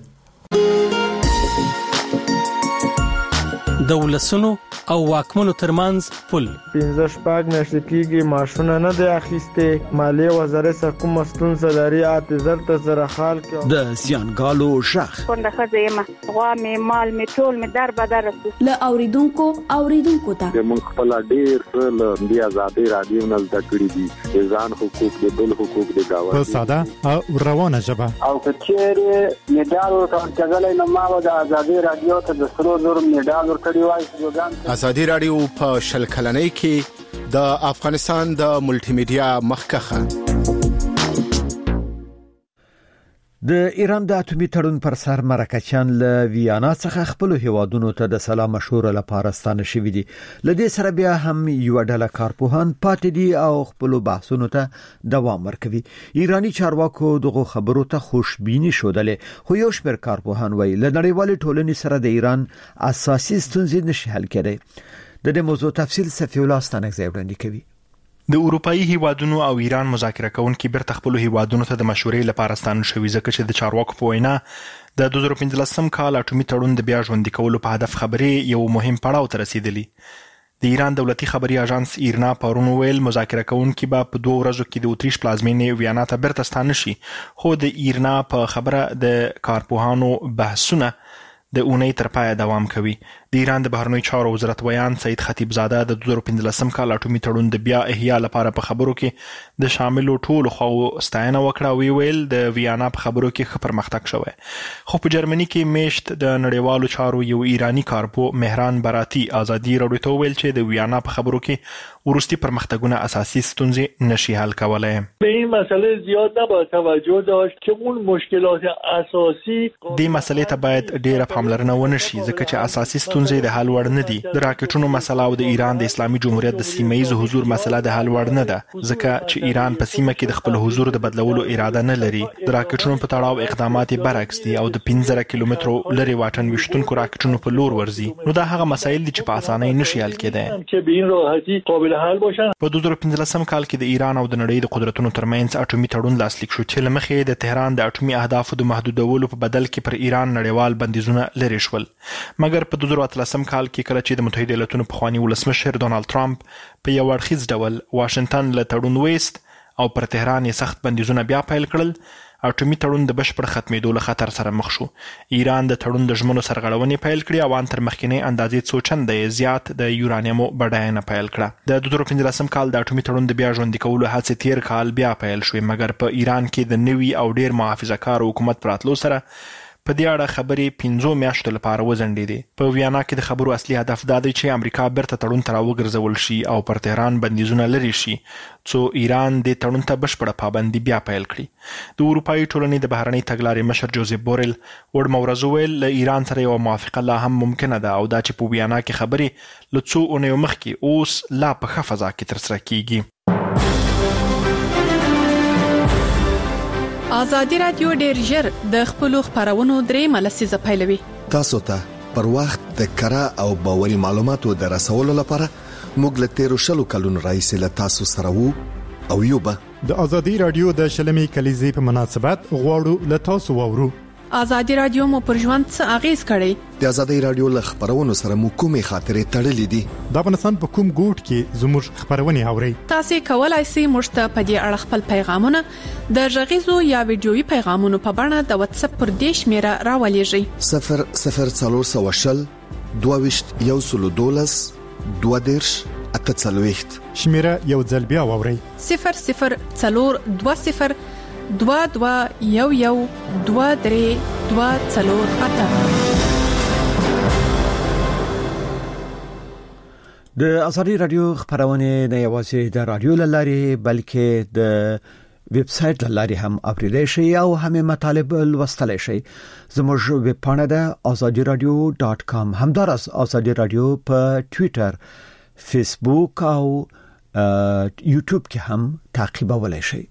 د ولسونو او واکمنو ترمنځ پل پنځه شپږ میاشتې کېږي معاشونه نه دی اخیستې مالیې وزارت څخه کومه ستونزه لري اته زر ته زره خال کې د سیانګالو شخ پنده ښځه یم غوا مې مال مې ټول مې در بدر رسو له اوریدونکو اوریدونکو ته موږ خپل ډیر له دې ازادي رادیو نه زده کړې دي ځان حقوق د بل حقوق د گاوه په ساده او روانه ژبه او کچېره میډال ورکړل نو ما د ازادي رادیو ته د سرو زر میډال ورکړی ازادي رادیو په شل کلنۍ کې د افغانستان د ملټي میډیا مخکخه. د ایران د اټومي تړون پر سر مرکچیان له ویانا څخه خپل هیوادونو ته د سلام مشوره لپاره ستانه شوي دي. لدې سره بیا هم یو ډله کارپوهان پاتې دي او خپل بحثونو ته دوام ورکوي. ایرانی چارواکو دغه خبرو ته خوشبیني شودلې خو یو شمېر کارپوهان وایي له نړیوال ټولنې سره د ایران اساسي ستونزې نشي حل کېدای. د دې موضوع تفصیل صفی الله ستانک ځای وړاندې کوي. د اروپאי هیوادونو او ایران مذاکره کوونکي بیرته خپل هیوادونو ته د مشورې لپاره ستانه شوي ځکه چې د چارواکو په وینا د دوه زره پنځلسم کال اټومي تړون د بیا ژوندي کولو په هدف خبرې یو مهم پړاو ته رسیدلی. د ایران دولتي خبري اژانس ایرنا پرون ویل مذاکره کوونکي به په دوه ورځو کې د اتریش پلازمینې ویانا ته بیرته ستانه شي خو د ایرنا په خبره د کارپوهانو بحثونه د اونۍ تر پایه دوام کوي. د ایران د بهرنیو چارو وزارت ویان سید خطیب زاده د دوه زره پنځلسم کال اټومي تړون د بیا احیا لپاره په خبرو کې د شاملو ټولو خواو ستاینه وکړه او ویل د ویانا په خبرو کې ښه پرمختګ شوی. خو په جرمني کې میشت د نړیوالو چارو یو ایرانی کارپو مهران براتی ازادي راډیو ته ویل چې د ویانا په خبرو کې ورستي پرمختګونه اساسي ستونزې نشي حل کولای. به این مسئله زیاد نباید توجه داشت که اون مشکلات اساسی دې مسئلې ته باید ډیره پاملرنه ونشي ځکه چې اساسي ستونزې د حل وړ نه دي. د راکټونو مسله او د ایران د اسلامي جمهوریت د سیمه‌ایز حضور مسله د حل وړ نه ده ځکه چې ایران په سیمه کې د خپل حضور د بدلولو اراده نه لري. د راکټونو په تړاو اقدامات برعکس دي او د پنځه کیلومترو لري واټن وشتونکو راکټونو په لور ورځي. نو دا هغه مسایل دي چې په اسانۍ نشي حل کېدای. چې به این راحتی قابل حل باشن. په دوه زره پنځلسم کال کې د ایران او د نړۍ د قدرتونو ترمنځ اټومي تړون لاسلیک شو چې لمخې د تهران د اټومي اهدافو د محدودولو په بدل کې پر ایران نړیوال بندیزونه لري شول. مګر په دوه زره اتلسم کال کې کله چې د متحده ایالاتونو پخوانی ولسمشر ډونالد ټرمپ په یو اړخیز ډول واشنگټن له تړون ویست او پر تهران یې سخت بندیزونه بیا پیل کړل، اټومي تړون د بشپړ ختمېدو له خطر سره مخ شو. ایران د تړون د ژمنو سرغړونې پیل کړې او ان تر مخکینۍ اندازې څو چنده زیات د یورانیمو بډاینه پیل کړه. د دوه زره پنځلسم کال د اټومي تړون د بیا ژوندي کولو هڅې تیر کال بیا پیل شوې، مګر په ایران کې د نوي او ډیر محافظه‌کار حکومت پراتلو سره په دې اړه خبرې پنځو میاشتو لپاره وځنډېدې. په ویانا کې د خبرو اصلي هدف دا دی چې امریکا بیرته تړون ته راوګرځول شي او پر تهران بندیزونه لرې شي څو ایران د تړون ته بشپړه پابندي بیا پیل کړي. د اروپایي ټولنې د بهرنۍ تګلارې مشر جوزیف بورل وړمه ورځ وویل له ایران سره یوه موافقه لا هم ممکنه ده او دا چې په ویانا کې خبرې له څو اونیو مخکې اوس لا په ښه فضا کې ترسره کیږي. ازادي رادیو ډېر ژر د خپلو خبرونو درې ملسیزه پیلوي. تاسو ته پر وخت د کره او باوري معلوماتو د رسولو لپاره موږ له تیرو شلو کلونو راهیسې له تاسو سره وو او یو به د ازادي رادیو د شلمي کلیزې په مناسبت غواړو له تاسو وورو. ازادي رادیو مو پر ژوند څه اغیز کړی؟ د ازادي رادیو له خبرونو سره مو کومې خاطرې تړلې دي؟ د افغانستان په کوم ګوټ کې زموږ خبرونه اورئ؟ تاسو کولای شئ موږ ته په دې اړه خپل پیغامونه د غږیزو یا ویډیويي پیغامونو په بڼه د واتس اپ پر دې شمیره راولېږئ. صفر صفر څلور سوه شل دوه ویشت یو سلو دولس دوه دیرش اته څلوېښت شمیره یو ځل بیا واورئ صفر صفر څلور دوه صفر دوه دوه یو یو دوه درې دوه څلور اته. د ازادي رادیو خبرونه نه یوازې د رادیو لارې بلکې د ویب سټ لارې هم اوریدای شئ او هم مطالب لوستلای شئ. زموږ ویب پاڼه ده azadi radio dot com. همدارس ازادي رادیو په ټوئیټر، فیسبوک او یوټیوب کې هم تعقیبولای شئ.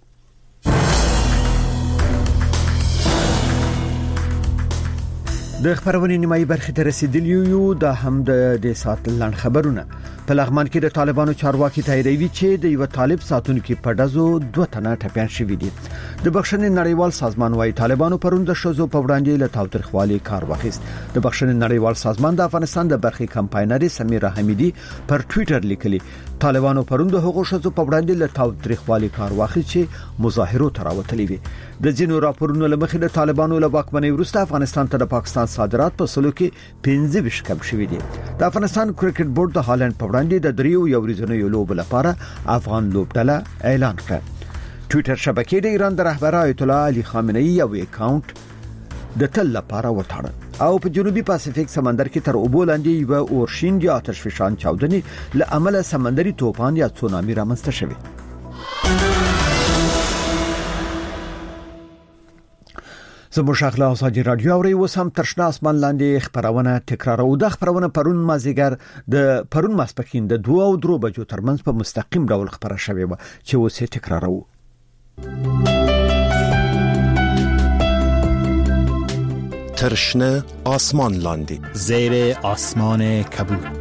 د خبرونې نیمایي برخې ته رسیدلی یو د هم د د سات لن خبرونه. په لغمان کې د طالبانو چارواکي تاییدوي چې د یو طالب ساتونکو په دزو دوه تنه ټپيان شوي دي. د بخښنې نړیوال سازمان وايي طالبانو پرون د شوزو په وړاندې له تاوتریخوالي کار واخیست. د بخښنې نړیوال سازمان د افغانستان د برخې کمپاینري سمیره حمیدي پر ټوئیټر لیکلي طالبانو پرون د حقوق شوزو په وړاندې له تاوتریخوالي کار واخیست چې مظاهرو تراوتلې وي. د ځینو راپورونو لمخې د طالبانو له واکمنۍ وروسته افغانستان ته د پاکستان صادرات په سلو کې پنځه ویشت کم شوي دي. د افغانستان کرکټ بورډ د هالند په وړاندې د دریو یو ورځنیو لوبو لپاره افغان لوبډله اعلان کړ. ټوئیټر شبکې د ایران د رهبر آیت الله علي خامنه‌ای یو اکاونټ د تل لپاره وټاړه او په جنوبي پاسفیک سمندر کې تر اوبو لاندې یو اورشین یا آتش فشان چاودنې له امله سمندري طوفان یا تسونامي رامنځته شوه. زموږ شغله ازادي رادیو اوري وسم ترشنا اسمان لاندې خبرونه تکرارو. د خبرونه پرون مازیګر د پرون ماسپخین د دوه او درو بجو ترمنځ په مستقیم ډول خبره شوې و چې اوس یې تکرارو. ترشنا اسمان لاندې زیر آسمان کبود.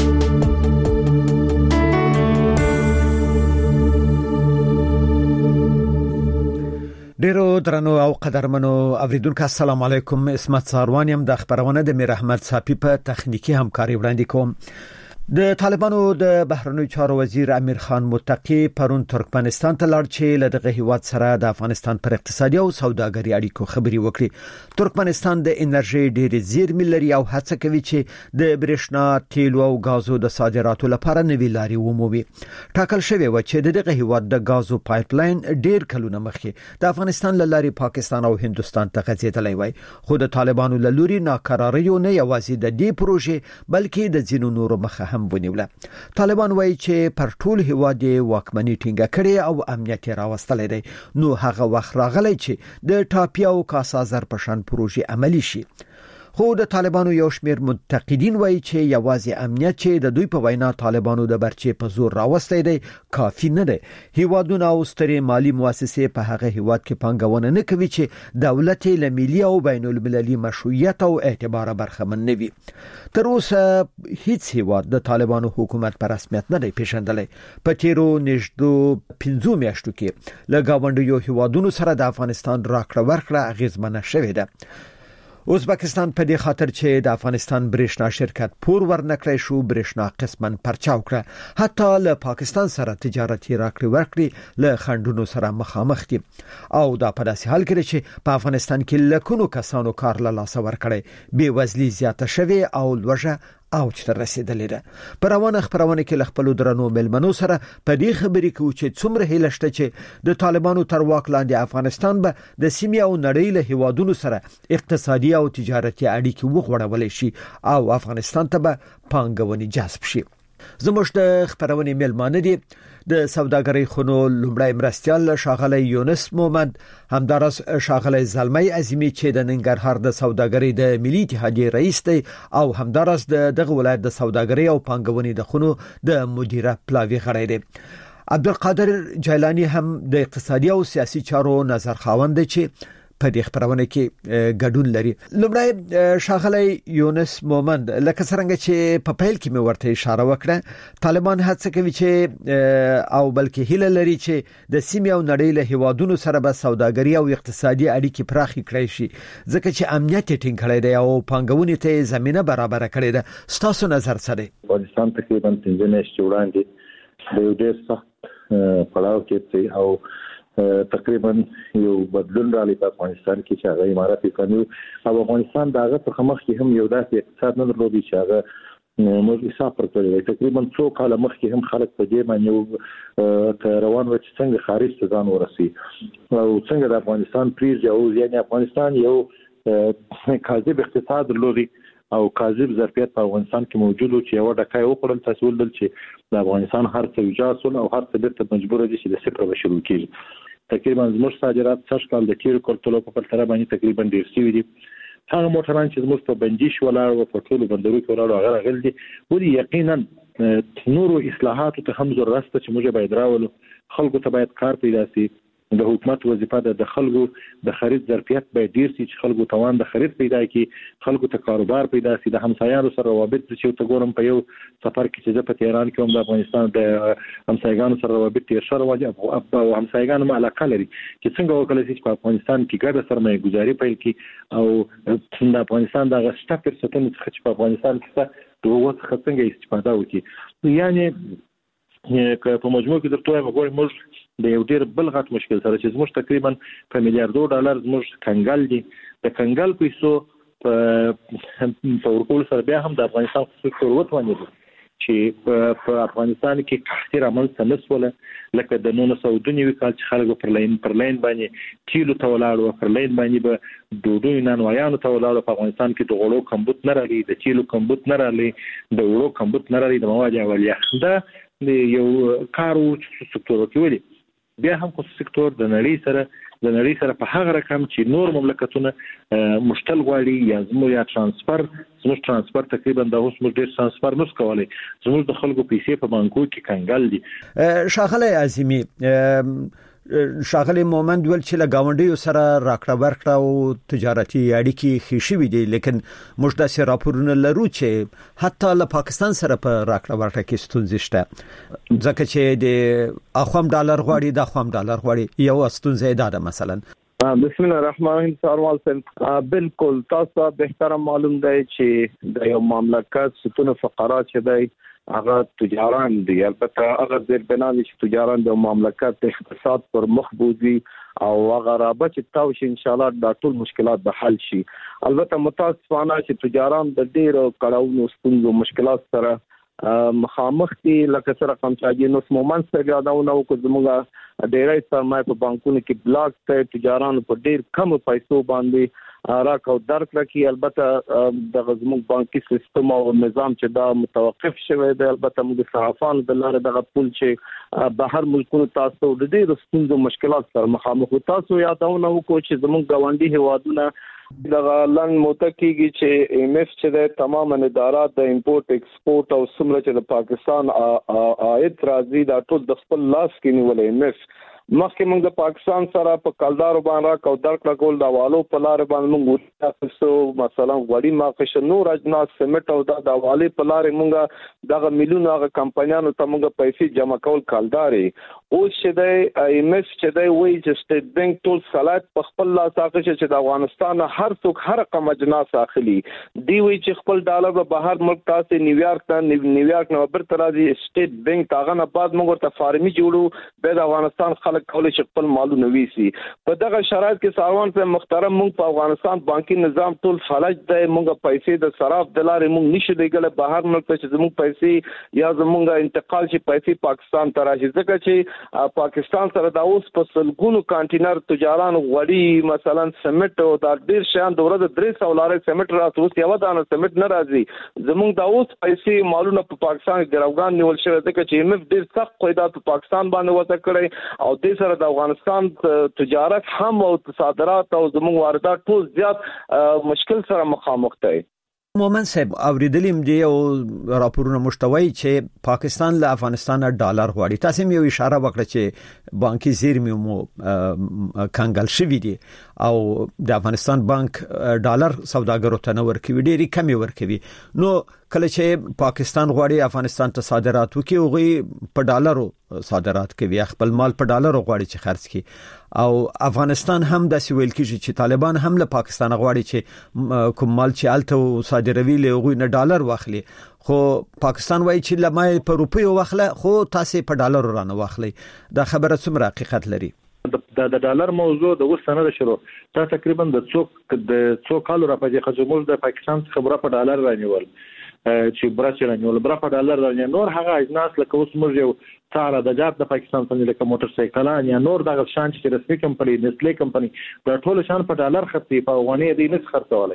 ډیرو درنو او قدرمنو اوریدونکو السلام علیکم. اسمت ساروانیم د خبرونه د میر احمد صافی په تخنیکی همکاري وړاندې کوم. د طالبانو د بهرنیو چارو وزیر امیر خان متقی پرون ترکمنستان ته لاړ چې له دغه هیواد سره د افغانستان پر اقتصادي او سوداګري اړیکو خبري وکړي. ترکمنستان د انرژي ډېر زیرمې لري او هڅه کوي چې د برېښنا، تیلو او غازو د صادراتو لپاره نوې لارې ومومي. ټاکل شوی و چې دغه هیواد د غازو پایپ لاین ډېر کلونه مخکې د افغانستان له لارې پاکستان او هندستان ته غځېدلی وای، خو د طالبانو له لوري ناکراریو نه یوازې د دې پروژې بلکې د ځینو نورو مخه هم ونیوله. طالبان وایي چې پر ټول هیواد واکمني ټینګه کړي او امنیت راوستلی دی، نو هغه وخت راغلی چې د ټاپي او کاسازر په شان پروژې عملی شي. خو د طالبانو یو شمیر منتقدین وایي چې یوازې امنیت چې د دوی په وینا طالبانو د برچې په زور راوستي دی کافی نه دی. هیوادونه او سترې مالی مؤسسې په هغه هیواد کې پانګونه نه کوي چې دولت له ملي او بین المللي مشروعیت او اعتبار برخمن نه وي. تر اوسه هیڅ هیواد د طالبانو حکومت په رسمیت نه دی پیژندلی. په تیرو نږدې پنځو میاشتو کې له گاونډیو هیوادونو سره د افغانستان راکړه ورکړه اغیزمنه شوې ده. ازبکستان په دې خاطر چې د افغانستان برېښنا شرکت پور ورنکړی شو برېښنا قسمن پرچاو کړه. حتی له پاکستان سره تجارتي راکړې ورکړې له خنډونو سره مخامخ دي او دا په داسې حال کې چې په افغانستان کې لکونو کسانو کار له لاسه ورکړی، بې وزلي زیاته شوې او لوږه او چې رسیدلې ده. په روانه خبرونه کې له خپل درنو ملمنو سره په دې خبرې کې چې څومره هیله شته چې د طالبانو تر واک لاندې افغانستان به د سیمې او نړۍ له هیوادونو سره اقتصادي او تجارتي اړیکې وغوړولای شي او افغانستان ته به پانګونې جذب شي. زموږ د خبرونې ملمانه دي د سوداګرۍ خونو لومړی مرستیال شاغلی یونس مومند، همدارس شاغلی زلمی عظیمی چې د ننګرهار د سوداګرۍ د ملي اتحادیې رئیس دی او همدارس د دغه ولایت د سوداګرۍ او پانګونې د خونو د مدیره پلاوی غړی دی. عبدالقادر جیلانی هم د اقتصادي او سیاسي چارو نظر خاوند دی چې په دې خبرونه کې ګډون لري. لومړی شاغلی یونس مومند، لکه څنګه چې په پیل کې مې ورته اشاره وکړه، طالبان هڅه کوي چې او بلکې هیله لري چې د سیمې او نړۍ له هیوادونو سره به سوداګري او اقتصادي اړیکې پراخې کړي شي ځکه چې امنیت یې ټینګ کړی دی او پانګونې ته زمينه برابر کړې ده. ستاسو نظر څه دی؟ افغانستان تقریبا پنځه میاشتې وړاندې د یو ډېر سخت پړاو کې او تقریبا یو بدلون راغلی په افغانستان کې چې هغه امارات اسلامي او افغانستان دغه په مخ کې هم یو داسې اقتصاد نه درلودي چې هغه موږ حساب ورکړی تقریبا څو کال مخکې هم خلک په دې باندې روان و چې څنګه خارج ته ځان ورسي او څنګه د افغانستان پریز او یعنی افغانستان یو کاذب اقتصاد لري او کاذب ظرفیت په افغانستان کې موجود و چې یو ډکای وکړل تاسو ولدل چې د افغانستان هر څه وجاسول او هر څه بیرته مجبور دي چې د صفر به شروع کیږي تقریبا زموږ صادرات څه کال د تیر کولو په تر باندې تقریبا ډیر شوي دي هغه موټران چې زموږ په بندیش ولاړ او په ټولو بندرو کې ولاړ او هغه غل دي ولې یقینا نورو اصلاحاتو ته هم ضرورت شته چې موږ باید راولو خلکو ته باید کار پیدا شي د حکومت وظیفه ده د خلکو د خرید ظرفیت باید ډیر شي چې خلکو توان د خرید پیدا کړي خلکو ته کاروبار پیدا شي د همسایانو سره روابط چې ته ګورم په یو سفر کې چې په تهران کې هم د افغانستان د همسایګانو سره روابط تیر شوه او همسایګانو ما علاقه لري چې څنګه وکړي چې په افغانستان کې ګډه سرمایه گذاري پیل کړي او د افغانستان د غشته فرصتونو څخه چې په افغانستان کې د وخت څنګه استفاده وکړي یعنی په مجموع کې درته وایم ګورم موږ د یو ډیر بل غټ مشکل سره چې زموږ تقریبا په میلیارډو ډالر زموږ کنګل دي د کنګل پیسو په ورکول سره بیا هم د افغانستان سکتور وتوانید چې په افغانستان کې قحطي رامنځته نشوله لکه د نولس سوه دوه نوي کال چې خلک پر لاین پر لاین باندې تیلو ته ولاړ پر لاین باندې به ډوډۍ نانوایانو ته ولاړ په افغانستان کې د غوړو کمبود نه راغلی د تیلو کمبود نه راغلی د وړو کمبود نه راغلی د مواد اولیه دا د یو کارو سکتور کې ولې بیا هم خو سکتور د نړۍ سره د نړۍ سره په هغه رقم چې نور مملکتونه مشتل غواړي یا زموږ یا ترانسفر زموږ ترانسفر تقریبا د اوس موږ ډیر ترانسفر نس کولای زموږ د خلکو پیسې په بانکو کې کنګل دي شاغله عظیمی شاغله مومند ول چې لګاونډیو سره راکړه ورکړه او تجارتي اړیکې خېشي وي دي لیکن موږ د سره راپورونه لرو چې حتی له پاکستان سره په راکړه ورکړه کې ستونزې شته ځکه چې د اخوام ډالر غواړي د اخوام ډالر غواړي یو ستونزه ده مثلا بسم الله الرحمن الرحیم سروال سن بالکل تاسو به معلوم دی چې د یو مملکت ستون فقرات چې دی هغه تجاران دي البته هغه د بنامي چې تجاران د مملکت اقتصاد پر مخ بوزي او هغه رابط تاو شي ان شاء الله د ټول مشکلات به حل شي البته متاسفانه چې تجاران د ډیرو کړهونو ستونزو مشکلات سره مخامخ دي لکه سره کوم چې نو مومنت څخه یادونه وکړو زموږه ډیرای سرمایه په بانکونو کې بلاک ته تجاران په ډیر کم پیسو باندې راکاو درک لکه البته د زموږ بانکي سیستم او نظام چې دا متوقف شوی دی البته موږ صرافان د لارې دغه پول چې بهر ملکونو تاسو د ډیرو ستونزو مشکلات سره مخامخ تاسو یادونه وکړو چې زموږ ګاونډي هوادونه دغه لن متکیږي چې ایم ایف چې د تمام ادارات د امپورټ ایکسپورټ او سمره چې د پاکستان عاید راځي دا ټول د خپل لاس کې نیولې ایم ایف مخکې موږ د پاکستان سره په کلدار باندې راکو درک کول دا والو په لار باندې موږ تاسو مثلا غوړی ماقش نور اجناس سیمټ او د والي په لار موږ دغه میلیونه هغه کمپنیانو ته موږ پیسې جمع کول کلدارې او چې د ایم ایف چې د وی چې سټیټ بانک ټول صلاحیت په خپل لاس اخلي چې د افغانستان هر څوک هر رقم اجناس اخلي دی وی چې خپل ډالر به بهر ملک تاسو نیویارک ته نیویارک نو بر ترازي سټیټ بانک هغه نه بعد موږ ته فارمي جوړو به د افغانستان خلک کولای شي خپل مالونه ویسي په دغه شرایط کې ساروان په محترم موږ په افغانستان بانکي نظام ټول فلج دی موږ پیسې د صراف د لارې موږ نشو دیګل بهر ملک ته چې موږ پیسې یا زموږ انتقال شي پیسې پاکستان ته راشي ځکه چې پاکستان سره دا اوس په سلګونو کانټینر تجاران غوړي مثلا سیمټ او دا ډیر شان د ورځ درې سوه لارې سیمټ راځي اوس یو دانه سیمټ نه راځي زموږ دا اوس پیسې مالونه په پاکستان کې ګراوګان نیول شوی ځکه چې ایم ایف ډیر سخت قیدات په پاکستان باندې وته کړی او د سره د افغانستان تجارت هم او صادرات او زموږ واردات ټول زیات مشکل سره مخامخ دي مومن صاحب اوریدلیم دی او راپورونه مشتوي چې پاکستان له افغانستان ډالر غواړي تاسو یو اشاره وکړه چې بانکي زیرمې مو کنګل شوی دي او د افغانستان بانک ډالر سوداګرو ته نه ورکوي ډېری کمی ورکوي نو کله چې پاکستان غواړي افغانستان ته صادرات وکړي او په ډالرو صادرات کوي خپل مال په ډالرو غواړي چې خرڅ کړي او افغانستان هم د سویل کې چې طالبان هم له پاکستان غواړي چې کوم مال چې الته صادروي له غوي نه ډالر واخلي خو پاکستان وایي چې لمای په روپیو واخله خو تاسو په ډالرو رانه واخلي دا خبره څومره حقیقت لري د د ډالر موضوع د اوس سند شروع تا تقریبا د څوک د څو کال را پدې خجمول د پاکستان خبره په ډالر رانیول چې برچ رانیول برا په ډالر رانیول نور هغه اجناس لکه اوس موږ یو څاره د جات د پاکستان څخه لکه موټر سایکلان یا نور دغه شان چې رسمي کمپنی نسلې کمپنی د ټول شان په ډالر خرڅي په افغاني دی نه خرڅولای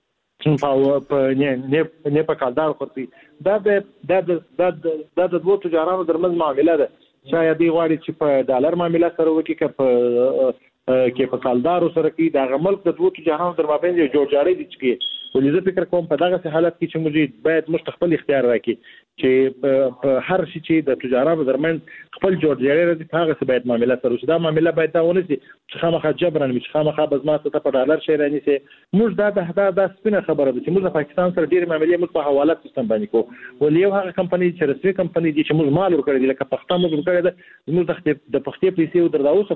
په په نه نه په کالدار خرڅي دا د د د د دوه تجارانو درمل معامله ده شاید دی غواړي چې په ډالر معامله سره وکړي که په کې په کالدارو سره کې د ملک د دوه تجارانو در مابین یو جوړجاړی دي چې ولې زه فکر کوم په دغه حالت کې چې موږ باید مستقبل اختیار راکړي چې په هر شي چې د تجارانو درمن خپل جوړجاړی راځي هغه څه باید معامله سره وشي دا معامله باید دا ونسي چې خامخا جبران چې خامخا بزمات ته په ډالر شي راني سي موږ دا د دا سپینه خبره ده چې موږ د پاکستان سره ډېر معاملې موږ په حوالات سیستم باندې کوو ولې یو هغه کمپنی چې رسمي کمپنی دي چې موږ مال ورکړی دی لکه پښتون موږ ورکړی دی موږ د پښتې پیسې ودرځاو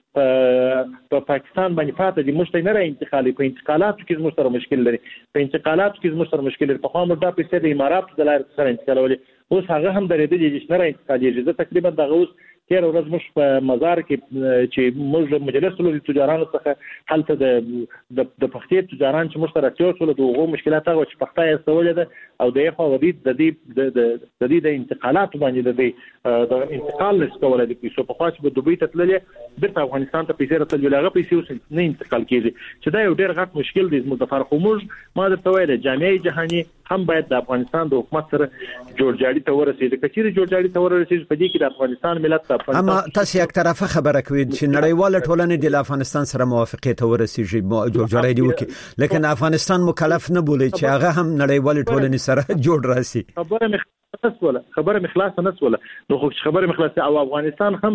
پورې په پاکستان باندې پاتې دي موږ ته نه را انتقالي په انتقالاتو کې موږ سره مشکل لري په انتقالاتو کې موږ سره مشکل لري په خامو دا پیسې د امارات د لارې سره انتقالولې اوس هغه هم درېدلې چې نه را انتقالېږي زه تقریبا دغه اوس تیر ورځ موږ په مزار کې چې موږ مجلس له تجارانو څخه هلته د د پښتې تجاران چې موږ سره راټول د هغو مشکلات هغه چې پښتای استولې ده او د یو ودی د دې د دې د انتقالات باندې د دې د انتقال نسکوله د پیسو په خاص په دوبۍ ته تللې بیرته افغانستان ته پیسې راتللې هغه پیسې نه انتقال کیږي چې دا یو ډېر غټ مشکل دی زموږ د فرق موږ ما درته ویل جامعه جهاني هم باید د افغانستان د حکومت سره جوړجاړي ته ورسېږي کچېرې جوړجاړي ته ورسېږي په دې کې د افغانستان ملت اما تاسو یک طرفه خبره کوي چې نړیواله ټولنه د افغانستان سره موافقه ته ورسېږي جوړجاړي دی وکي لیکن افغانستان مکلف نه بولی چې هغه هم نړیواله ټولنه سره جوړ راسي خبره نسوله خبره مخلاص نسوله نو خو خبره مخلاص او افغانستان هم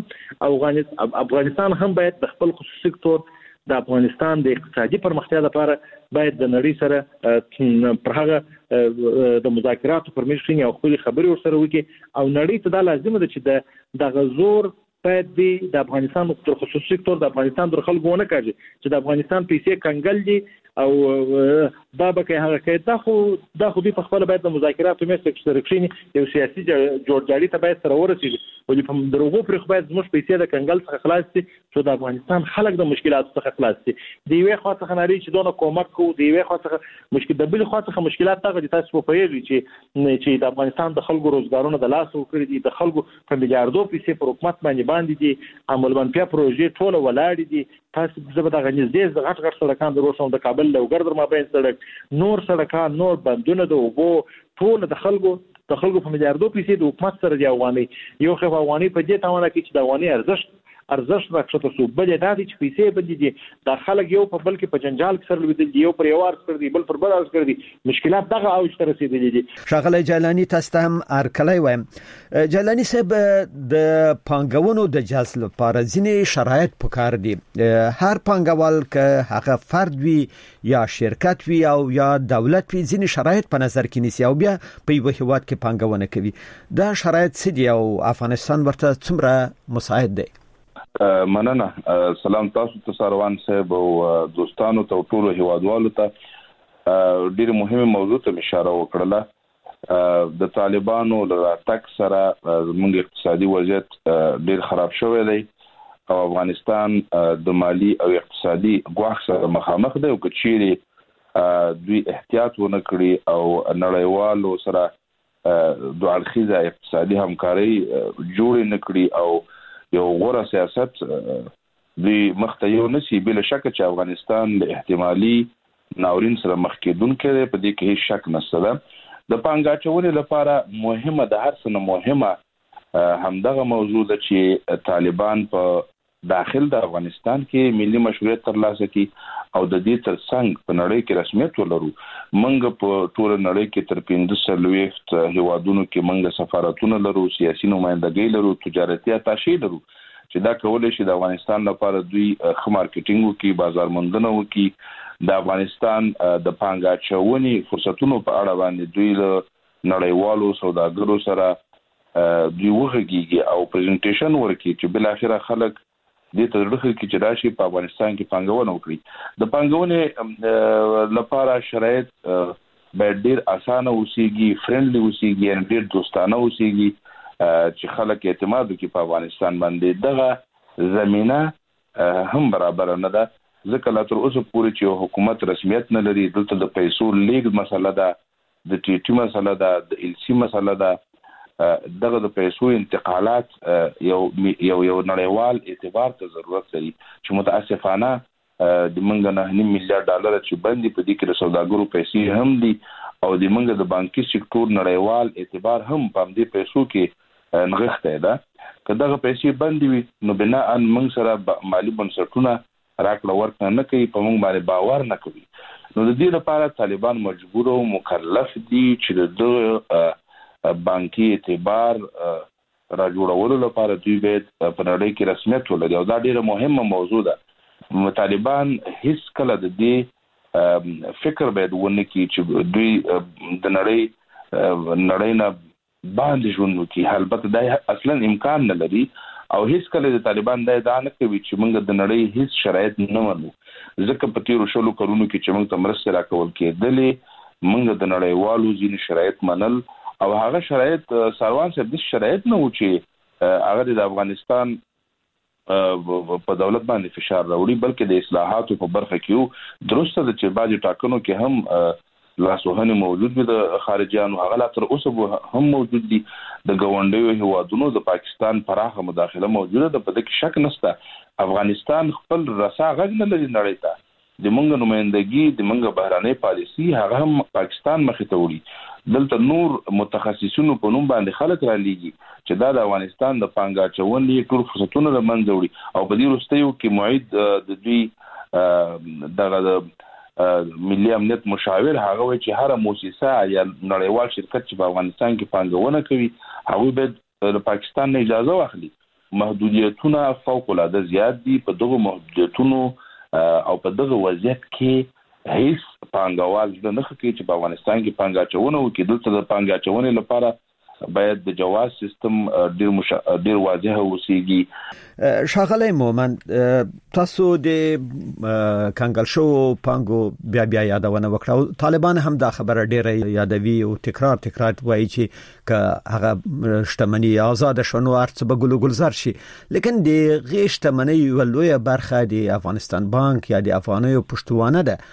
افغانستان هم باید د خپل خصوصي سکتور د افغانستان د اقتصادي پرمختیا لپاره باید د نړۍ سره پر هغه د مذاکراتو پر مېز او خپل خبرې ورسره وکړي او نړۍ ته دا لازم ده چې د غزور باید د افغانستان د خصوصي سکتور د افغانستان د خلکو ونه کړي چې د افغانستان پیسې کنګل دي او دا به کې هغه کې دا خو دا خو په خپل باید د مذاکراتو مېز کې شریکشین یو سیاسي جوړجاړي ته باید سره ورسېږي ولې په دروغو پر خو باید زموږ پیسې د کنګل څخه خلاص شي چې د افغانستان خلک د مشکلاتو څخه خلاص شي دی یو خاصه خناري چې دونه کومک کوو دی یو خاصه مشکل د بل خاصه مشکلات ته د تاسو په پیږي چې چې د افغانستان د خلکو روزګارونه د لاس وکړي دي د خلکو په میلیارډو پیسې پر حکومت باندې باندې دي عمل منفي پروژې ټول ولاړ دي تاسو زبر د غنځدې د غټ غټ سړکان د روشن د کابل لوګر در مابین سړک نور سړکان نور بندونه د وبو ټول د خلکو د خلکو په میلیارډو پیسې د حکومت سره دی افغاني یو خو افغاني په دې تاونه کې چې د افغاني ارزښت ارزښت راکښته شو بل دا دي چې پیسې بدې دي د خلک یو په بل کې په جنجال کې سره لیدل یو پر یو ارز کړ دي بل پر بل ارز کړ دي مشکلات دغه اوج ته رسیدلي دي شغله جیلانی تاسو هم ارکلای وایم جیلانی صاحب د پانګونو د جذب لپاره ځینې شرایط پکار دي هر پانګوال که هغه فرد وي یا شرکت وي او یا دولت وي ځینې شرایط په نظر کې نیسي او بیا په یو هیواد کې پانګونه کوي دا شرایط څه دي او افغانستان ورته څومره مساعد دی مننه سلام تاسو ته سروان صاحب او دوستانو ته ټول هیوادوالو ته ډېر مهمه موضوع ته اشاره وکړه د طالبانو له تک سره زموږ اقتصادي وضعیت ډېر خراب شوی دی او افغانستان د مالی او اقتصادي ګواښ سره مخامخ دی او کچېرې دوی احتیاط ونه کړي او نړیوالو سره دوه اړخیزه اقتصادي همکاري جوړ نه کړي او یو غوره سیاست دوی مخته یو نسی بل شک چې افغانستان د احتمالي ناورین سره مخ کېدونکې دی په دې کې هیڅ شک نشته د پانګاچونې لپاره مهمه د هر څه مهمه همدغه موضوع ده چې طالبان په داخل د افغانستان کې ملي مشروعیت ترلاسه کړي او د دې ترڅنګ په نړۍ کې رسمیت ولرو موږ په ټول نړۍ کې تر پنځه سلويخت هیوادونو کې موږ سفارتونه لرو سیاسي نمائندګۍ لرو تجارتي اتاشې لرو چې دا کولای شي د افغانستان لپاره دوی ښه مارکیټینګ وکړي بازار موندنه وکړي د افغانستان د پانګاچونې فرصتونو په اړه باندې دوی له نړیوالو سوداګرو سره دوی وغږیږي او پریزنټیشن ورکړي چې بل اخره خلک دې ته ورخه کې چې راشي په افغانستان کې پانګونه وکړي د پانګونې لپاره شرایط باید ډېر اسانه اوسېږي فرندلي اوسېږي ان ډېر دوستانه اوسېږي چې خلک اعتماد وکړي په افغانستان باندې دغه زمينه هم برابر نه ده ځکه لا تر اوسه پورې چې حکومت رسمیت نه لري دلته د پیسو لیږد مسله ده د ټي ټي مسله ده، د ال سي مسله ده، دغه د پیسو انتقالات یو یو یو نړیوال اعتبار ته ضرورت لري چې متاسفانه د منګ نه نیم میلیارډ ډالر چې باندې په دې کې د سوداګرو پیسې هم دي او د منګ د بانکي سکتور نړیوال اعتبار هم په دې پیسو کې نغښته ده. که دغه پیسې باندې وي نو بنا ان منګ سره مالی بنسټونه راکړه ورکړه نه کوي، په موږ باندې باور نه کوي. نو د دې لپاره طالبان مجبور او مکلف دي چې د بانکي اعتبار را جوړولو لپاره دوی باید په نړۍ کې رسمیت ولري او دا ډیره مهمه موضوع ده. طالبان هیڅ کله د دې فکر باید ونه کړي چې دوی د نړۍ نړۍ نه باندې ژوند وکړي، البته دا اصلا امکان نه لري او هیڅ کله د طالبان دا ادعا نه کوي چې موږ د نړۍ هیڅ شرایط نه منو، ځکه په تیرو شلو کلونو کې چې موږ ته مرستې راکول کېدلې موږ د نړیوالو ځینې شرایط منل او هغه شرایط سروان صاحب د شرایط نه و چې هغه د افغانستان په دولت باندې فشار راوړي، بلکې د اصلاحاتو په برخه کې درسته د چې بعضې ټاکنو کې هم لاسوهنې موجود وي د خارجیانو، هغه لا تر اوسه هم موجود دي. د ګاونډیو هیوادونو د پاکستان پراخه مداخله موجوده ده، په دې کې شک نشته. افغانستان خپل رسا غږ نه لري نړۍ ته، د موږ نمائندګي د موږ بهراني پالیسي هغه هم پاکستان مخې ته وړي. دلته نور متخصصینو په نوم باندې خلک را لیږي چې دا د افغانستان د پانګه اچونې ټول فرصتونه له منځه وړي او په دې وروستیو کې معید د دوی دغه د ملي امنیت مشاور هغه وایي چې هر مؤسسه یا نړیوال شرکت چې په افغانستان کې پانګونه کوي هغوی باید له پاکستان نه اجازه واخلي. محدودیتونه فوق العاده زیات دي. په دغه محدودیتونو او په دغه وضعیت کې هیڅ پانګوال د نه کوي چې په افغانستان کې پانګه اچونه وکړي. دلته د پانګه اچونې لپاره باید د جواز سیستم ډیر مش... ډیر واضح اوسېږي. شاغلی مومند، تاسو د کنګل شو پانګو بیا بیا یادونه وکړه، طالبان هم دا خبره ډیره یادوي او تکرار تکرار وایي چې که هغه شتمنۍ آزاد شونه ارڅ به ګلو ګلزار شي، لیکن د غي شتمنۍ ولوی برخه د افغانستان بانک یا د افغانیو پښتوانه ده،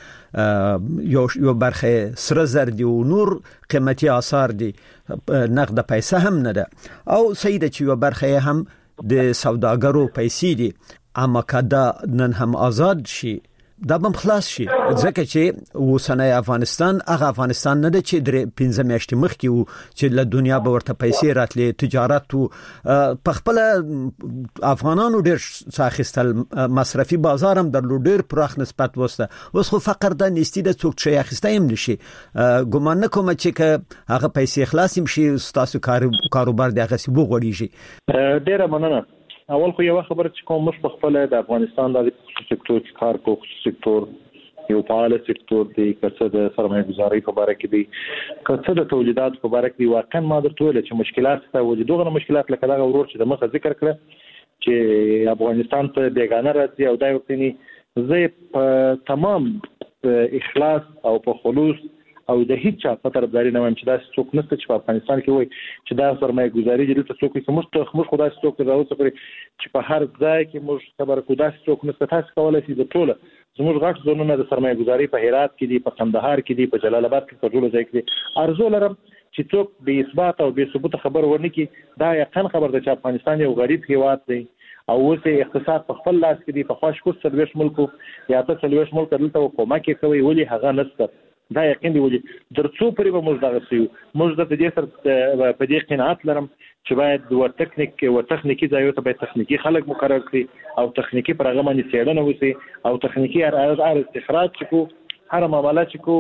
یو یو برخه سره زر دی او نور قیمتي آثار دی، نقد پیسې هم نه ده او سیده چې یو برخه هم د سوداګرو پیسې دي. اما کدا نن هم آزاد شي دا بم خلاص شي، ځکه چې وسنۍ افغانستان هغه افغانستان نه ده چې درې پنځه میاشتې مخکې وو چې له دنیا به ورته پیسې راتلې، تجارت وو، په خپل افغانانو ډېر څه اخیستل، مصرفي بازار هم درلود، ډېر پراخ نسبت وسته. اوس خو فقر د نیستي د څوک شي اخیسته هم نشي. ګومان نه کوم چې که هغه پیسې خلاص هم شي ستاسو کاروبار د هغه سی وګړيږي. ډېر مننه. اول خو یو خبره چې کوم مش په خپل د افغانستان د سکتور کې کار کوي، سکتور یو فعال سکتور دی، کڅه د سرمایه گذاري په اړه کې دی، کڅه د تولیدات په اړه کې دی. واقعا ما درته ویل چې مشکلات ته وجودغه مشکلات لکه دا ورور چې د مخه ذکر کړ چې افغانستان ته بیگانه راځي او دا وختنی زه په تمام اخلاص او په خلوص او د هیڅ چا په طرفداري نه وایم چې دا څوک نشته چې په افغانستان کې وای چې دا سرمایه گذاري دې ته څوک کوم څه خدای څوک راوځي چې په هر ځای کې موږ خبر کو دا څوک نشته. تاسو کولای شئ د ټوله زموږ غټ زونونه د سرمایه گذاري په هرات کې دي، په قندهار کې دي، په جلال آباد کې، په ټولو ځای کې دي. ارزو لرم چې څوک به اثبات او به ثبوت خبر ورنه کې دا یقین خبر ده چې افغانستان یو غریب هیواد دی او اوسه اقتصاد په خپل لاس کې دی. په خوش کو سرویس ملکو یا ته سرویس ملک دلته حکومت کوي ولی هغه نشته، دا یقین دی ولی درڅو پرې به موږ دغه سیو. موږ د دې سره په دې قناعت لرم چې باید د ټکنیک او تخنیکی ځایو ته باید تخنیکی خلک مقرر کړي او تخنیکی پروګرام باندې څېړنه وشي او تخنیکی ار استخراج کو هر معاملات کو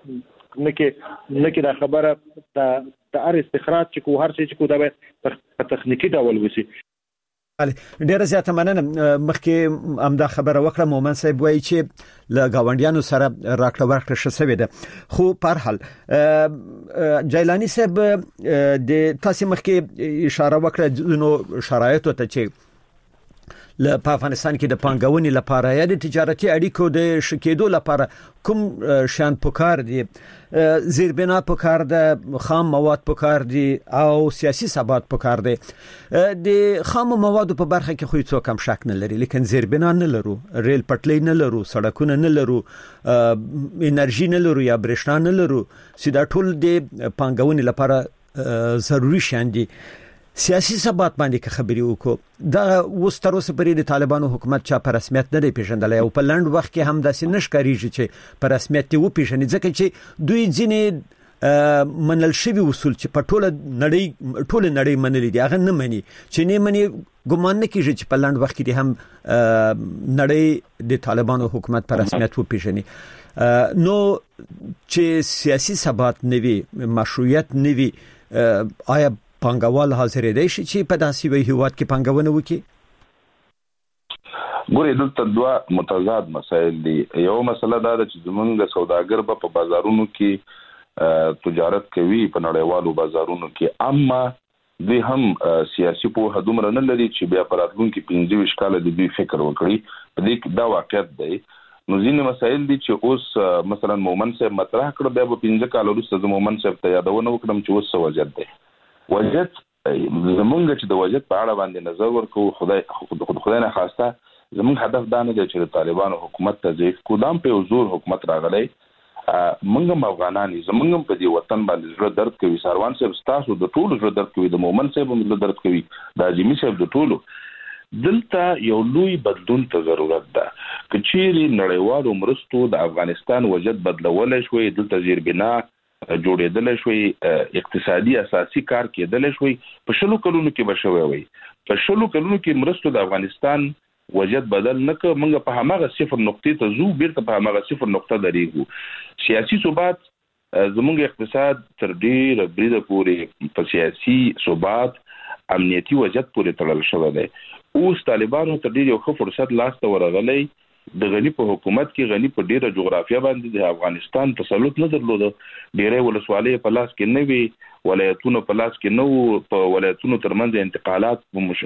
نکي نکي دا خبره د ار استخراج کو هر څه کو دا باید په تخنیکی ډول وشي. ډیره زیاته مننه. مخکې امدا خبره وکړه مومن صاحب وایي چې له گاونډیانو سره راکړه ورکړه شوې ده، خو په هر حال جیلانی صاحب د تاسو مخکې اشاره وکړه نو شرایطو ته چې په افغانستان کې د پانګونې لپاره یا د تجارتي اړیکو د شکېدو لپاره کوم شان پکار دي؟ زیربنا پکار ده، خام مواد پکار دي او سیاسي ثبات پکار دي. د خام موادو په برخه کې خو هیڅ کم شک نه لري، لیکن زیربنا نه لرو، ریل پټلۍ نه لرو، سړکونه نه لرو، انرژي نه لرو یا برېښنا نه لرو، چې دا ټول د پانګونې لپاره ضروري شان دي. سیاسي ثبات باندې که خبرې وکړو، دا اوس تر اوسه پورې د طالبانو حکومت چا په رسمیت نه دی پیژندلی او په لنډ وخت کې هم داسې نه ښکارېږي چې په رسمیت یې وپېژني، ځکه چې دوی ځینې منل شوي اصول چې په ټوله نړۍ ټوله نړۍ منلي دي هغه نه مني، چې نه مني ګمان نه کېږي چې په لنډ وخت کې هم نړۍ د طالبانو حکومت په رسمیت وپېژني. نو چې سیاسي ثبات نه وي، مشروعیت نه وي، آیا پانګوال حاضر دی چې په داسې وی هیواد کې پانګونه وکړي؟ ګورې دلته دوه متضاد مسایل دي. یو مسله دا ده چې زمونږ سوداګر به په بازارونو کې تجارت کوي په نړیوالو بازارونو کې، اما دوی هم سیاسي پوهه دومره نه لري چې بیا په راتلونکي پنځه ویشت کاله د دوی فکر وکړي. په دې کې دا واقعیت دی. نو ځینې مسایل دي چې اوس مثلا مومن صاحب مطرح کړ، بیا به پنځه کاله وروسته زه مومن صاحب ته یادونه وکړم چې اوس څه وضعیت دی. وضعیت زمونږ چې د وضعیت په اړه باندې نظر ورکوو، خدای خدای نه خواسته زمونږ هدف دا نه دی چې د طالبانو حکومت ته ضعیف کړو. دا هم په یو زور حکومت راغلی، موږ هم افغانان یو، زمونږ هم په دې وطن باندې زړه درد کوي. ساروان صاحب ستاسو د ټولو زړه درد کوي، د مومن صاحب هم زړه درد کوي، د اعظمي صاحب د ټولو. دلته یو لوی بدلون ته ضرورت ده. که چیرې نړیوالو مرستو د افغانستان وضعیت بدلولی شوی، دلته زیربنا جوړېدلی شوی، اقتصادي اساسي کار کېدلی شوی، په شلو کلونو کې به شوی وي. په شلو کلونو کې مرستو د افغانستان وضعیت بدل نه کړ، موږ په هماغه صفر نقطې ته ځو، بیرته په هماغه صفر نقطه درېږو. سیاسي ثبات زموږ اقتصاد تر ډېره بریده پورې په سیاسي ثبات امنیتي وضعیت پورې تړل شوی دی. اوس طالبانو ته ډېر یو ښه فرصت لاسته ورغلی. د غنی په حکومت کې غنی په ډیره جغرافیه باندې د افغانستان تسلط نه درلوده، ډیره ولسوالۍ په لاس کې نه وي، ولایتونو په لاس کې نه وو، په ولایتونو ترمنځ انتقالات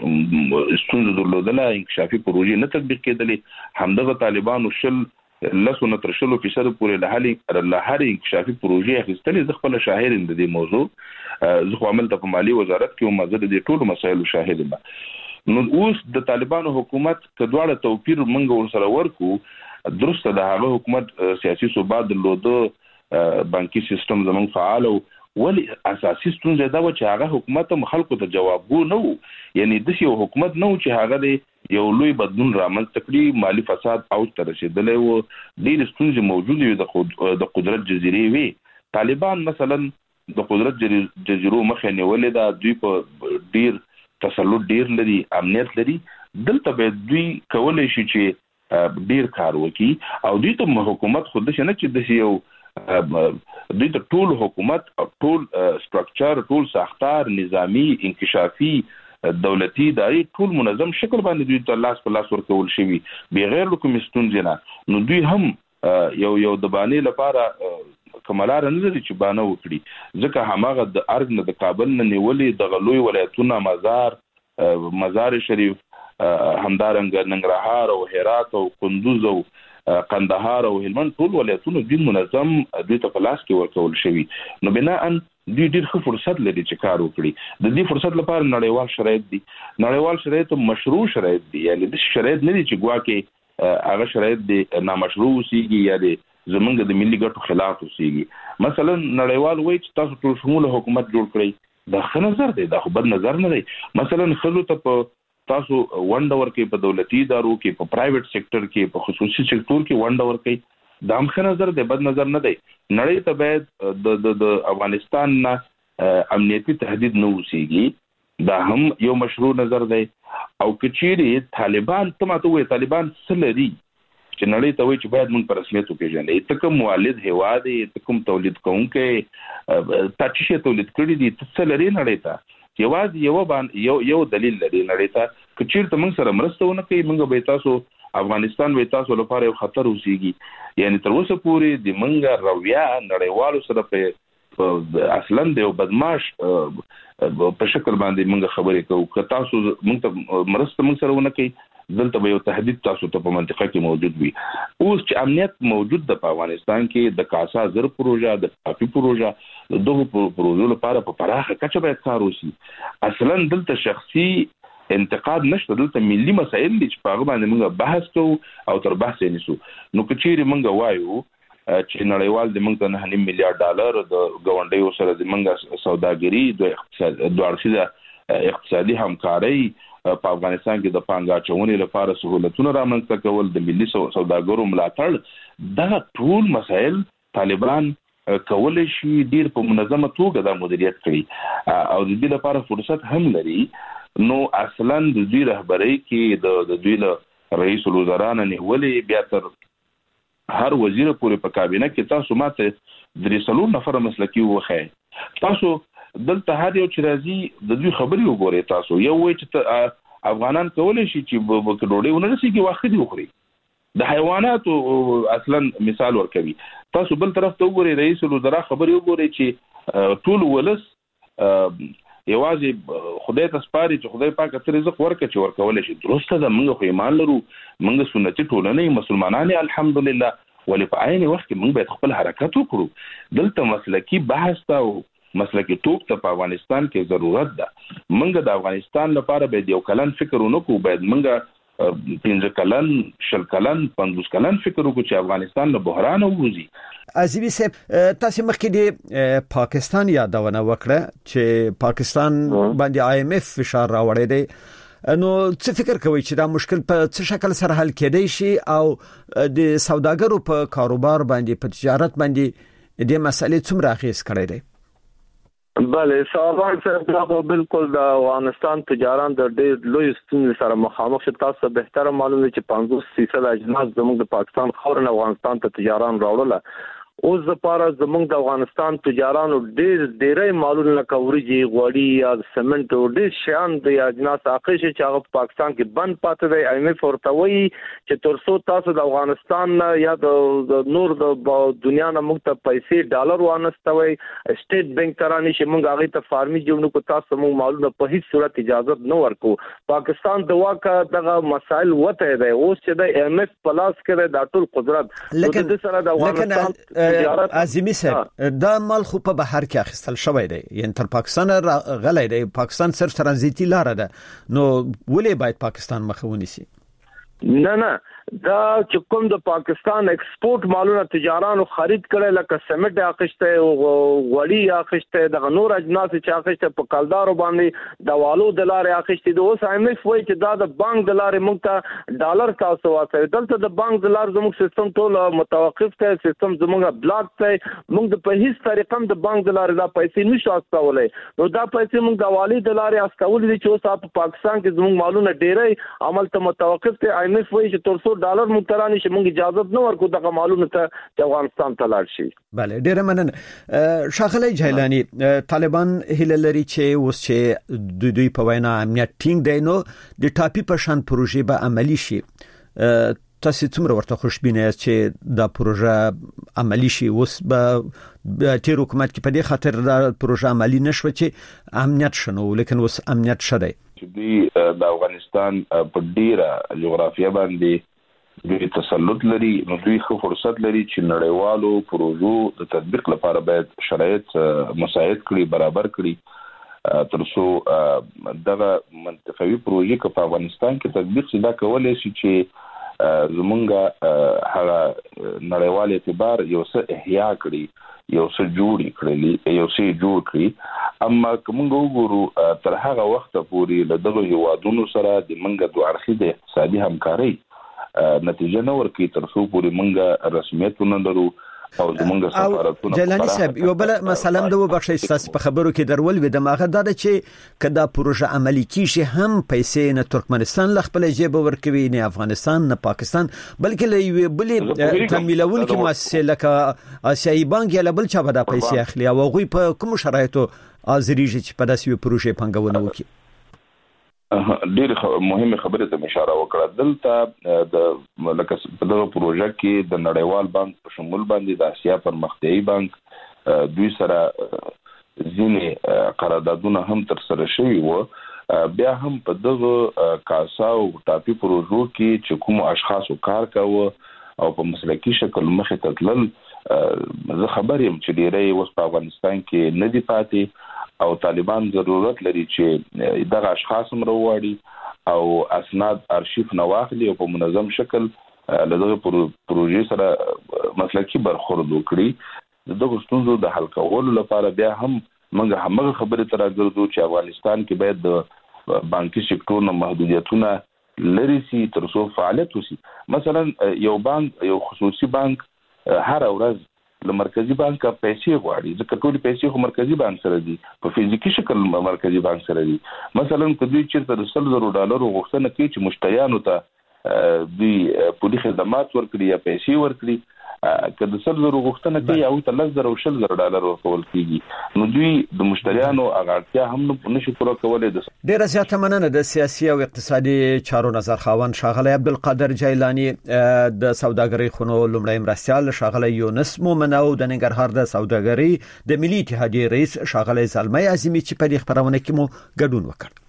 ستونزې درلودله، انکشافي پروژې نه تطبیق کېدلې. همدغه طالبانو شل لسو نه تر شلو فیصد پورې له هرې انکشافي پروژې اخیستلې. زه خپله شاهد یم د دې موضوع، زه خو هملته په مالي وزارت کې وم، زه د دې ټولو مسایلو شاهد یم. نو اوس د طالبانو حکومت که دواړه توپیر موږ ورسره ورکو، درسته د هغه حکومت سیاسي ثبات درلوده، بانکي سیستم زموږ فعال و، ولی اساسي ستونزه دا و چې هغه حکومت هم خلکو ته جوابګو نه و. یعنی داسې یو حکومت نه و چې هغه د یو لوی بدلون رامنځته کړي. مالي فساد اوج ته رسېدلی و، ډېرې ستونزې موجودې وې، د قدرت جزیرې وې. طالبان مثلا د قدرت جزیرو مخه نیولې ده، دوی په ډېر تسلط ډیر لري، امنیت لري. دلته به دوی کولی شي چې ډیر کار وکړي او دوی ته حکومت خود څه نه چې د یو دوی ته ټول حکومت او ټول سټرکچر، ټول ساختار، نظامی، انکشافي، دولتي اداري ټول منظم شکل باندې دوی ته لاس په لاس ورکول شوي بغیر له کومې ستونزې نه. نو دوی هم یو یو د بانې لپاره کملاره نه لري چې بانه وکړي، ځکه هماغه د ارګ نه د کابل نه نیولې دغه لوی ولایتونه مزار مزار شریف، همدارنګه ننګرهار او هرات او کندوز او قندهار او هلمند ټول ولایتونه دوی منظم دوی ته په لاس کې ورکول شوي. نو بناء دوی ډېر ښه فرصت لري چې کار وکړي. د دې فرصت لپاره نړیوال شرایط دي، نړیوال شرایط مشروع شرایط دي، یعنی د شرایط نه دي چې ګواکې هغه شرایط دي نامشروع اوسېږي یا د زمونږ د ملي ګټو خلاف اوسېږي. مثلا نړیوال وایي چې تاسو ټول شموله حکومت جوړ کړئ، دا ښه نظر دی، دا خو بد نظر نه دی. مثلا ښځو ته په تاسو ونډه ورکړئ، په دولتي ادارو کې، په پرایویټ سیکټر کې، په خصوصي سیکټور کې ونډه ورکړئ، دا هم ښه نظر دی، بد نظر نه دی. نړۍ ته باید د افغانستان نه امنیتي تهدید نه اوسېږي، دا هم یو مشروع نظر دی. او که چیرې طالبان ته ماته وایي طالبان څه لري چې نړۍ ته وایي چې باید موږ په رسمیت وپېژنئ، ته کوم والد هېواد یې، ته کوم تولید کوونکی، تا څه شی تولید کړي دي، ته څه لري نړۍ ته. یوازې یو باندې یو یو دلیل لري نړۍ ته، که چیرته موږ سره مرسته ونه کوي، موږ به تاسو افغانستان به تاسو لپاره یو خطر اوسېږي. یعنی تر اوسه پورې د موږ رویه نړیوالو سره په اصلا د یو بدمعاش په شکل باندې موږ خبرې کوو. که تاسو موږ ته مرسته موږ سره ونه کوي، دلته به یو تهدید تاسو ته په منطقه کې موجود وي. اوس چې امنیت موجود د افغانستان کې د کاسا زر پروژه د کافي پروژه دغه پروژو لپاره په پراخه کچه باید کار وشي. اصلا دلته شخصي انتقاد نشته، دلته ملي مسایل دي چې په هغه باندې موږ بحث کوو او تر بحث یې نیسو. نو که چیرې موږ وایو چې نړیوال د موږ ته نه نیم میلیارډ ډالر د ګاونډیو سره د موږ سوداګري د اقتصاد د اړخیزه اقتصادي همکاري په افغانستان کې د پانګه اچونې لپاره سہولتونه رامنځته کول، د ملي سوداګرو ملاتړ، دا ټول مسایل طالبان کولای شي ډیر په منظمه توګه د مدیریت کړي او د دې لپاره فرصت هم لري. نو اصلا د دوی رهبرۍ کې د دوی له رئیس الوزرا نه نیولې بیا تر هر وزیر پورې په کابینه کې تاسو ماته درې څلور نفر مسلکي وخی. تاسو دلته هر یو چې راځي د دوی خبرې وګورئ. تاسو یو وایي چې افغانان کولای شي چې په ډوډۍ ونه رسېږي واخه دي وخوري، د حیواناتو اصلا مثال ورکوي. تاسو بل طرف ته وګورئ رئیس الوزرا خبرې وګورئ چې ټول ولس یوازې خدای ته سپاري چې خدای پاک تر رزق ورکړي چې ورکول شي. درسته ده، موږ خو ایمان لرو، موږ سنتي ټولنه مسلمانان الحمدلله، ولې په عین وخت کې موږ باید خپل حرکت وکړو. دلته مسلکی بحث ته او مسلکی توپ ته په افغانستان کې ضرورت ده. موږ د افغانستان لپاره باید یو کلن فکر ونکړو، باید موږ پنځه کلن شل کلن پنځوس کلن فکر وکړو چې افغانستان له بحران ووځي. عزیزي صاحب، تاسو مخکې د پاکستان یادونه وکړه چې پاکستان باندې آی ایم ایف فشار راوړی دی. نو څه فکر کوئ چې دا مشکل په څه شکل سره حل کېدای شي او د سوداګرو په کاروبار باندې په تجارت باندې د مسلې څومره اغیز کړی دی؟ بله سوال سره بالکل د افغانستان تجاران د ډېر لوی ستونزې سره مخامخ شي. تاسو به تر معلومه چې پنځوس فیصد اجناس زموږ د پاکستان خاورن افغانستان ته تجاران راوړل. اوس لپاره زموږ د افغانستان تجارانو ډېر ډېرې مالونه لکه وريجي، غوړي یا سمنټ او ډېر شیان د اجناس اخیش چې هغه په پاکستان کې بند پاتې دی. ایم ایف ورته وایي چې تر څو تاسو د افغانستان یا د نور د دنیا نه موږ ته پیسې ډالر وانستوي سټیټ بانک ترانه چې موږ هغه ته فارمي جوړو کو تاسو موږ مالونه په هیڅ صورت اجازه نه ورکو. پاکستان د واکه دغه مسائل وته دی. اوس چې د ایم ایف پلاس کې د ټول قدرت د سره د افغانستان عظیمی صاحب دا مال خو په بهر کې اخیستل شوی دی، یعنی تر پاکستان غلی دی. پاکستان صرف ترانزیتي لار ده، نو ولې باید پاکستان مخه ونیسي؟ نه نه دا چې کوم د پاکستان ایکسپورټ مالونه تجارانو خرید کړي لکه سمټ اخیسته او غوړي اخیسته د نور اجناس چې اخیسته په کلدارو باندې د والو د لارې اخیسته د اوس ایم ایف وایي چې دا د بانک د لارې موږ ته ډالر تاسو واسه دلته د بانک د لارې زموږ سیستم ټول متوقف دی، سیستم زموږ بلاک دی. موږ په هیڅ طریقه د بانک د لارې دا پیسې نشو استولای. نو دا پیسې موږ د والي د لارې استول دي چې اوس په پاکستان کې زموږ مالونه ډېرې عمل ته متوقف دي. ایم ایف وایي چې تر څو ډالر مترانی چې موږ اجازه نه ورکو دغه معلومه ته چې افغانستان ته لاړ شي. بله ډیره مننه. ښاغلی جیلانی، طالبان هیله لري چې اوس چې د دوی په وینا امنیت ټینګ دی نو د ټاپي په شان پروژې به عملی شي. تاسو څومره ورته خوشبینه یاست چې دا پروژه عملی شي؟ اوس به تیر حکومت کې په دې خاطر دا پروژه عملی نشوه چې امنیت شنو، لیکن اوس امنیت شته. چې دوی د افغانستان په ډیره جغرافیه باندې دوی تسلط لري، نو دوی خو فرصت لري چې نړیوالو پروژو د تطبیق لپاره باید شرایط مساعد کړي، برابر کړي تر څو دغه منطقوي پروژې که په افغانستان کې تطبیق شي دا کولای شي چې زمونږ هغه نړیوال اعتبار یو څه احیا کړي، یو څه جوړ کړي، یو څه جوړ کړي. اما کوم وګورو تر هغه وخت پورې له دغه هیوادونو سره د منګه دوه اړخیزه اقتصادي همکاري نتیجه نه ورکړي تر څو پورې منګه رسمیت نه لرو او زمونږ سفارتونه. جیلانی صاحب، یو بل مثلا د وبخښي تاسو په خبرو کې درول و د ماغه دا چې کدا پروژه عملی کیږي هم پیسې نه ترکمنستان ل خپل جیب ورکوي، نه افغانستان، نه پاکستان، بلکې له یو بلې تمویلون کې مؤسسه لکه آسیایي بانک یا بل چا به دا پیسې اخلي او غوي په کوم شرایطو ازریږي چې په داسې پروژې پنګونه وکړي. ډېر مهمه خبره ته اشاره وکړه. دلته د لکه په دغه پروژه کې د نړیوال بانک په شمول باندې د آسیا پرمختیایي بانک دوی سره ځینې قراردادونه هم تر سره شوي وو بیا هم په دغه کاسا او ټاپي پروژو کې چې کوم اشخاصو کار کاوه او په مسلکي شکل مخې ته تلل، زه خبر یم چې ډیری اوس په افغانستان کې نه دي پاتې او طالبان ضرورت لري چې دغه اشخاص هم راوړي او اسناد ارشیف نه واخلي او په منظم شکل له دغه پروژې سره مسلکي برخورد وکړي. دغه ستونزو د حل کولو لپاره بیا هم موږ همغه خبرې ته راګرځو چې افغانستان کې باید د بانکي سکتور نه محدودیتونه لري سي تر څو فعالیت وشي. مثلا یو بانک یو خصوصي بانک هر ورځ له مرکزی بانک پیسې غواړي، ځکه ټول پیسې خو مرکزی بانک سره دي، په فزیکی شکل مرکزی بانک سره دي. مثلا کله چې تر سل زره ډالر غوښتنه کوي چې مشتریانو ته دوی پولی خدمات ورکړي یا پیسې ورکړي، کله سل زره غوښتنه کوي او ته لږ زره او شل زره ډالر ورکول کیږي، نو دوی د مشتریانو اغاړتیا هم نشي پوره کولای. د ډیره زیاته مننه د سیاسي او اقتصادي چارو نظر خاوند ښاغلی عبدالقادر جیلانی، د سوداګرۍ خونو لومړی مرستیال ښاغلی یونس مومن او د ننګرهار د سوداګرۍ د ملي اتحادیې رئیس ښاغلی زلمی عظیمي چې په دې خبرونه کې مو ګډون وکړ.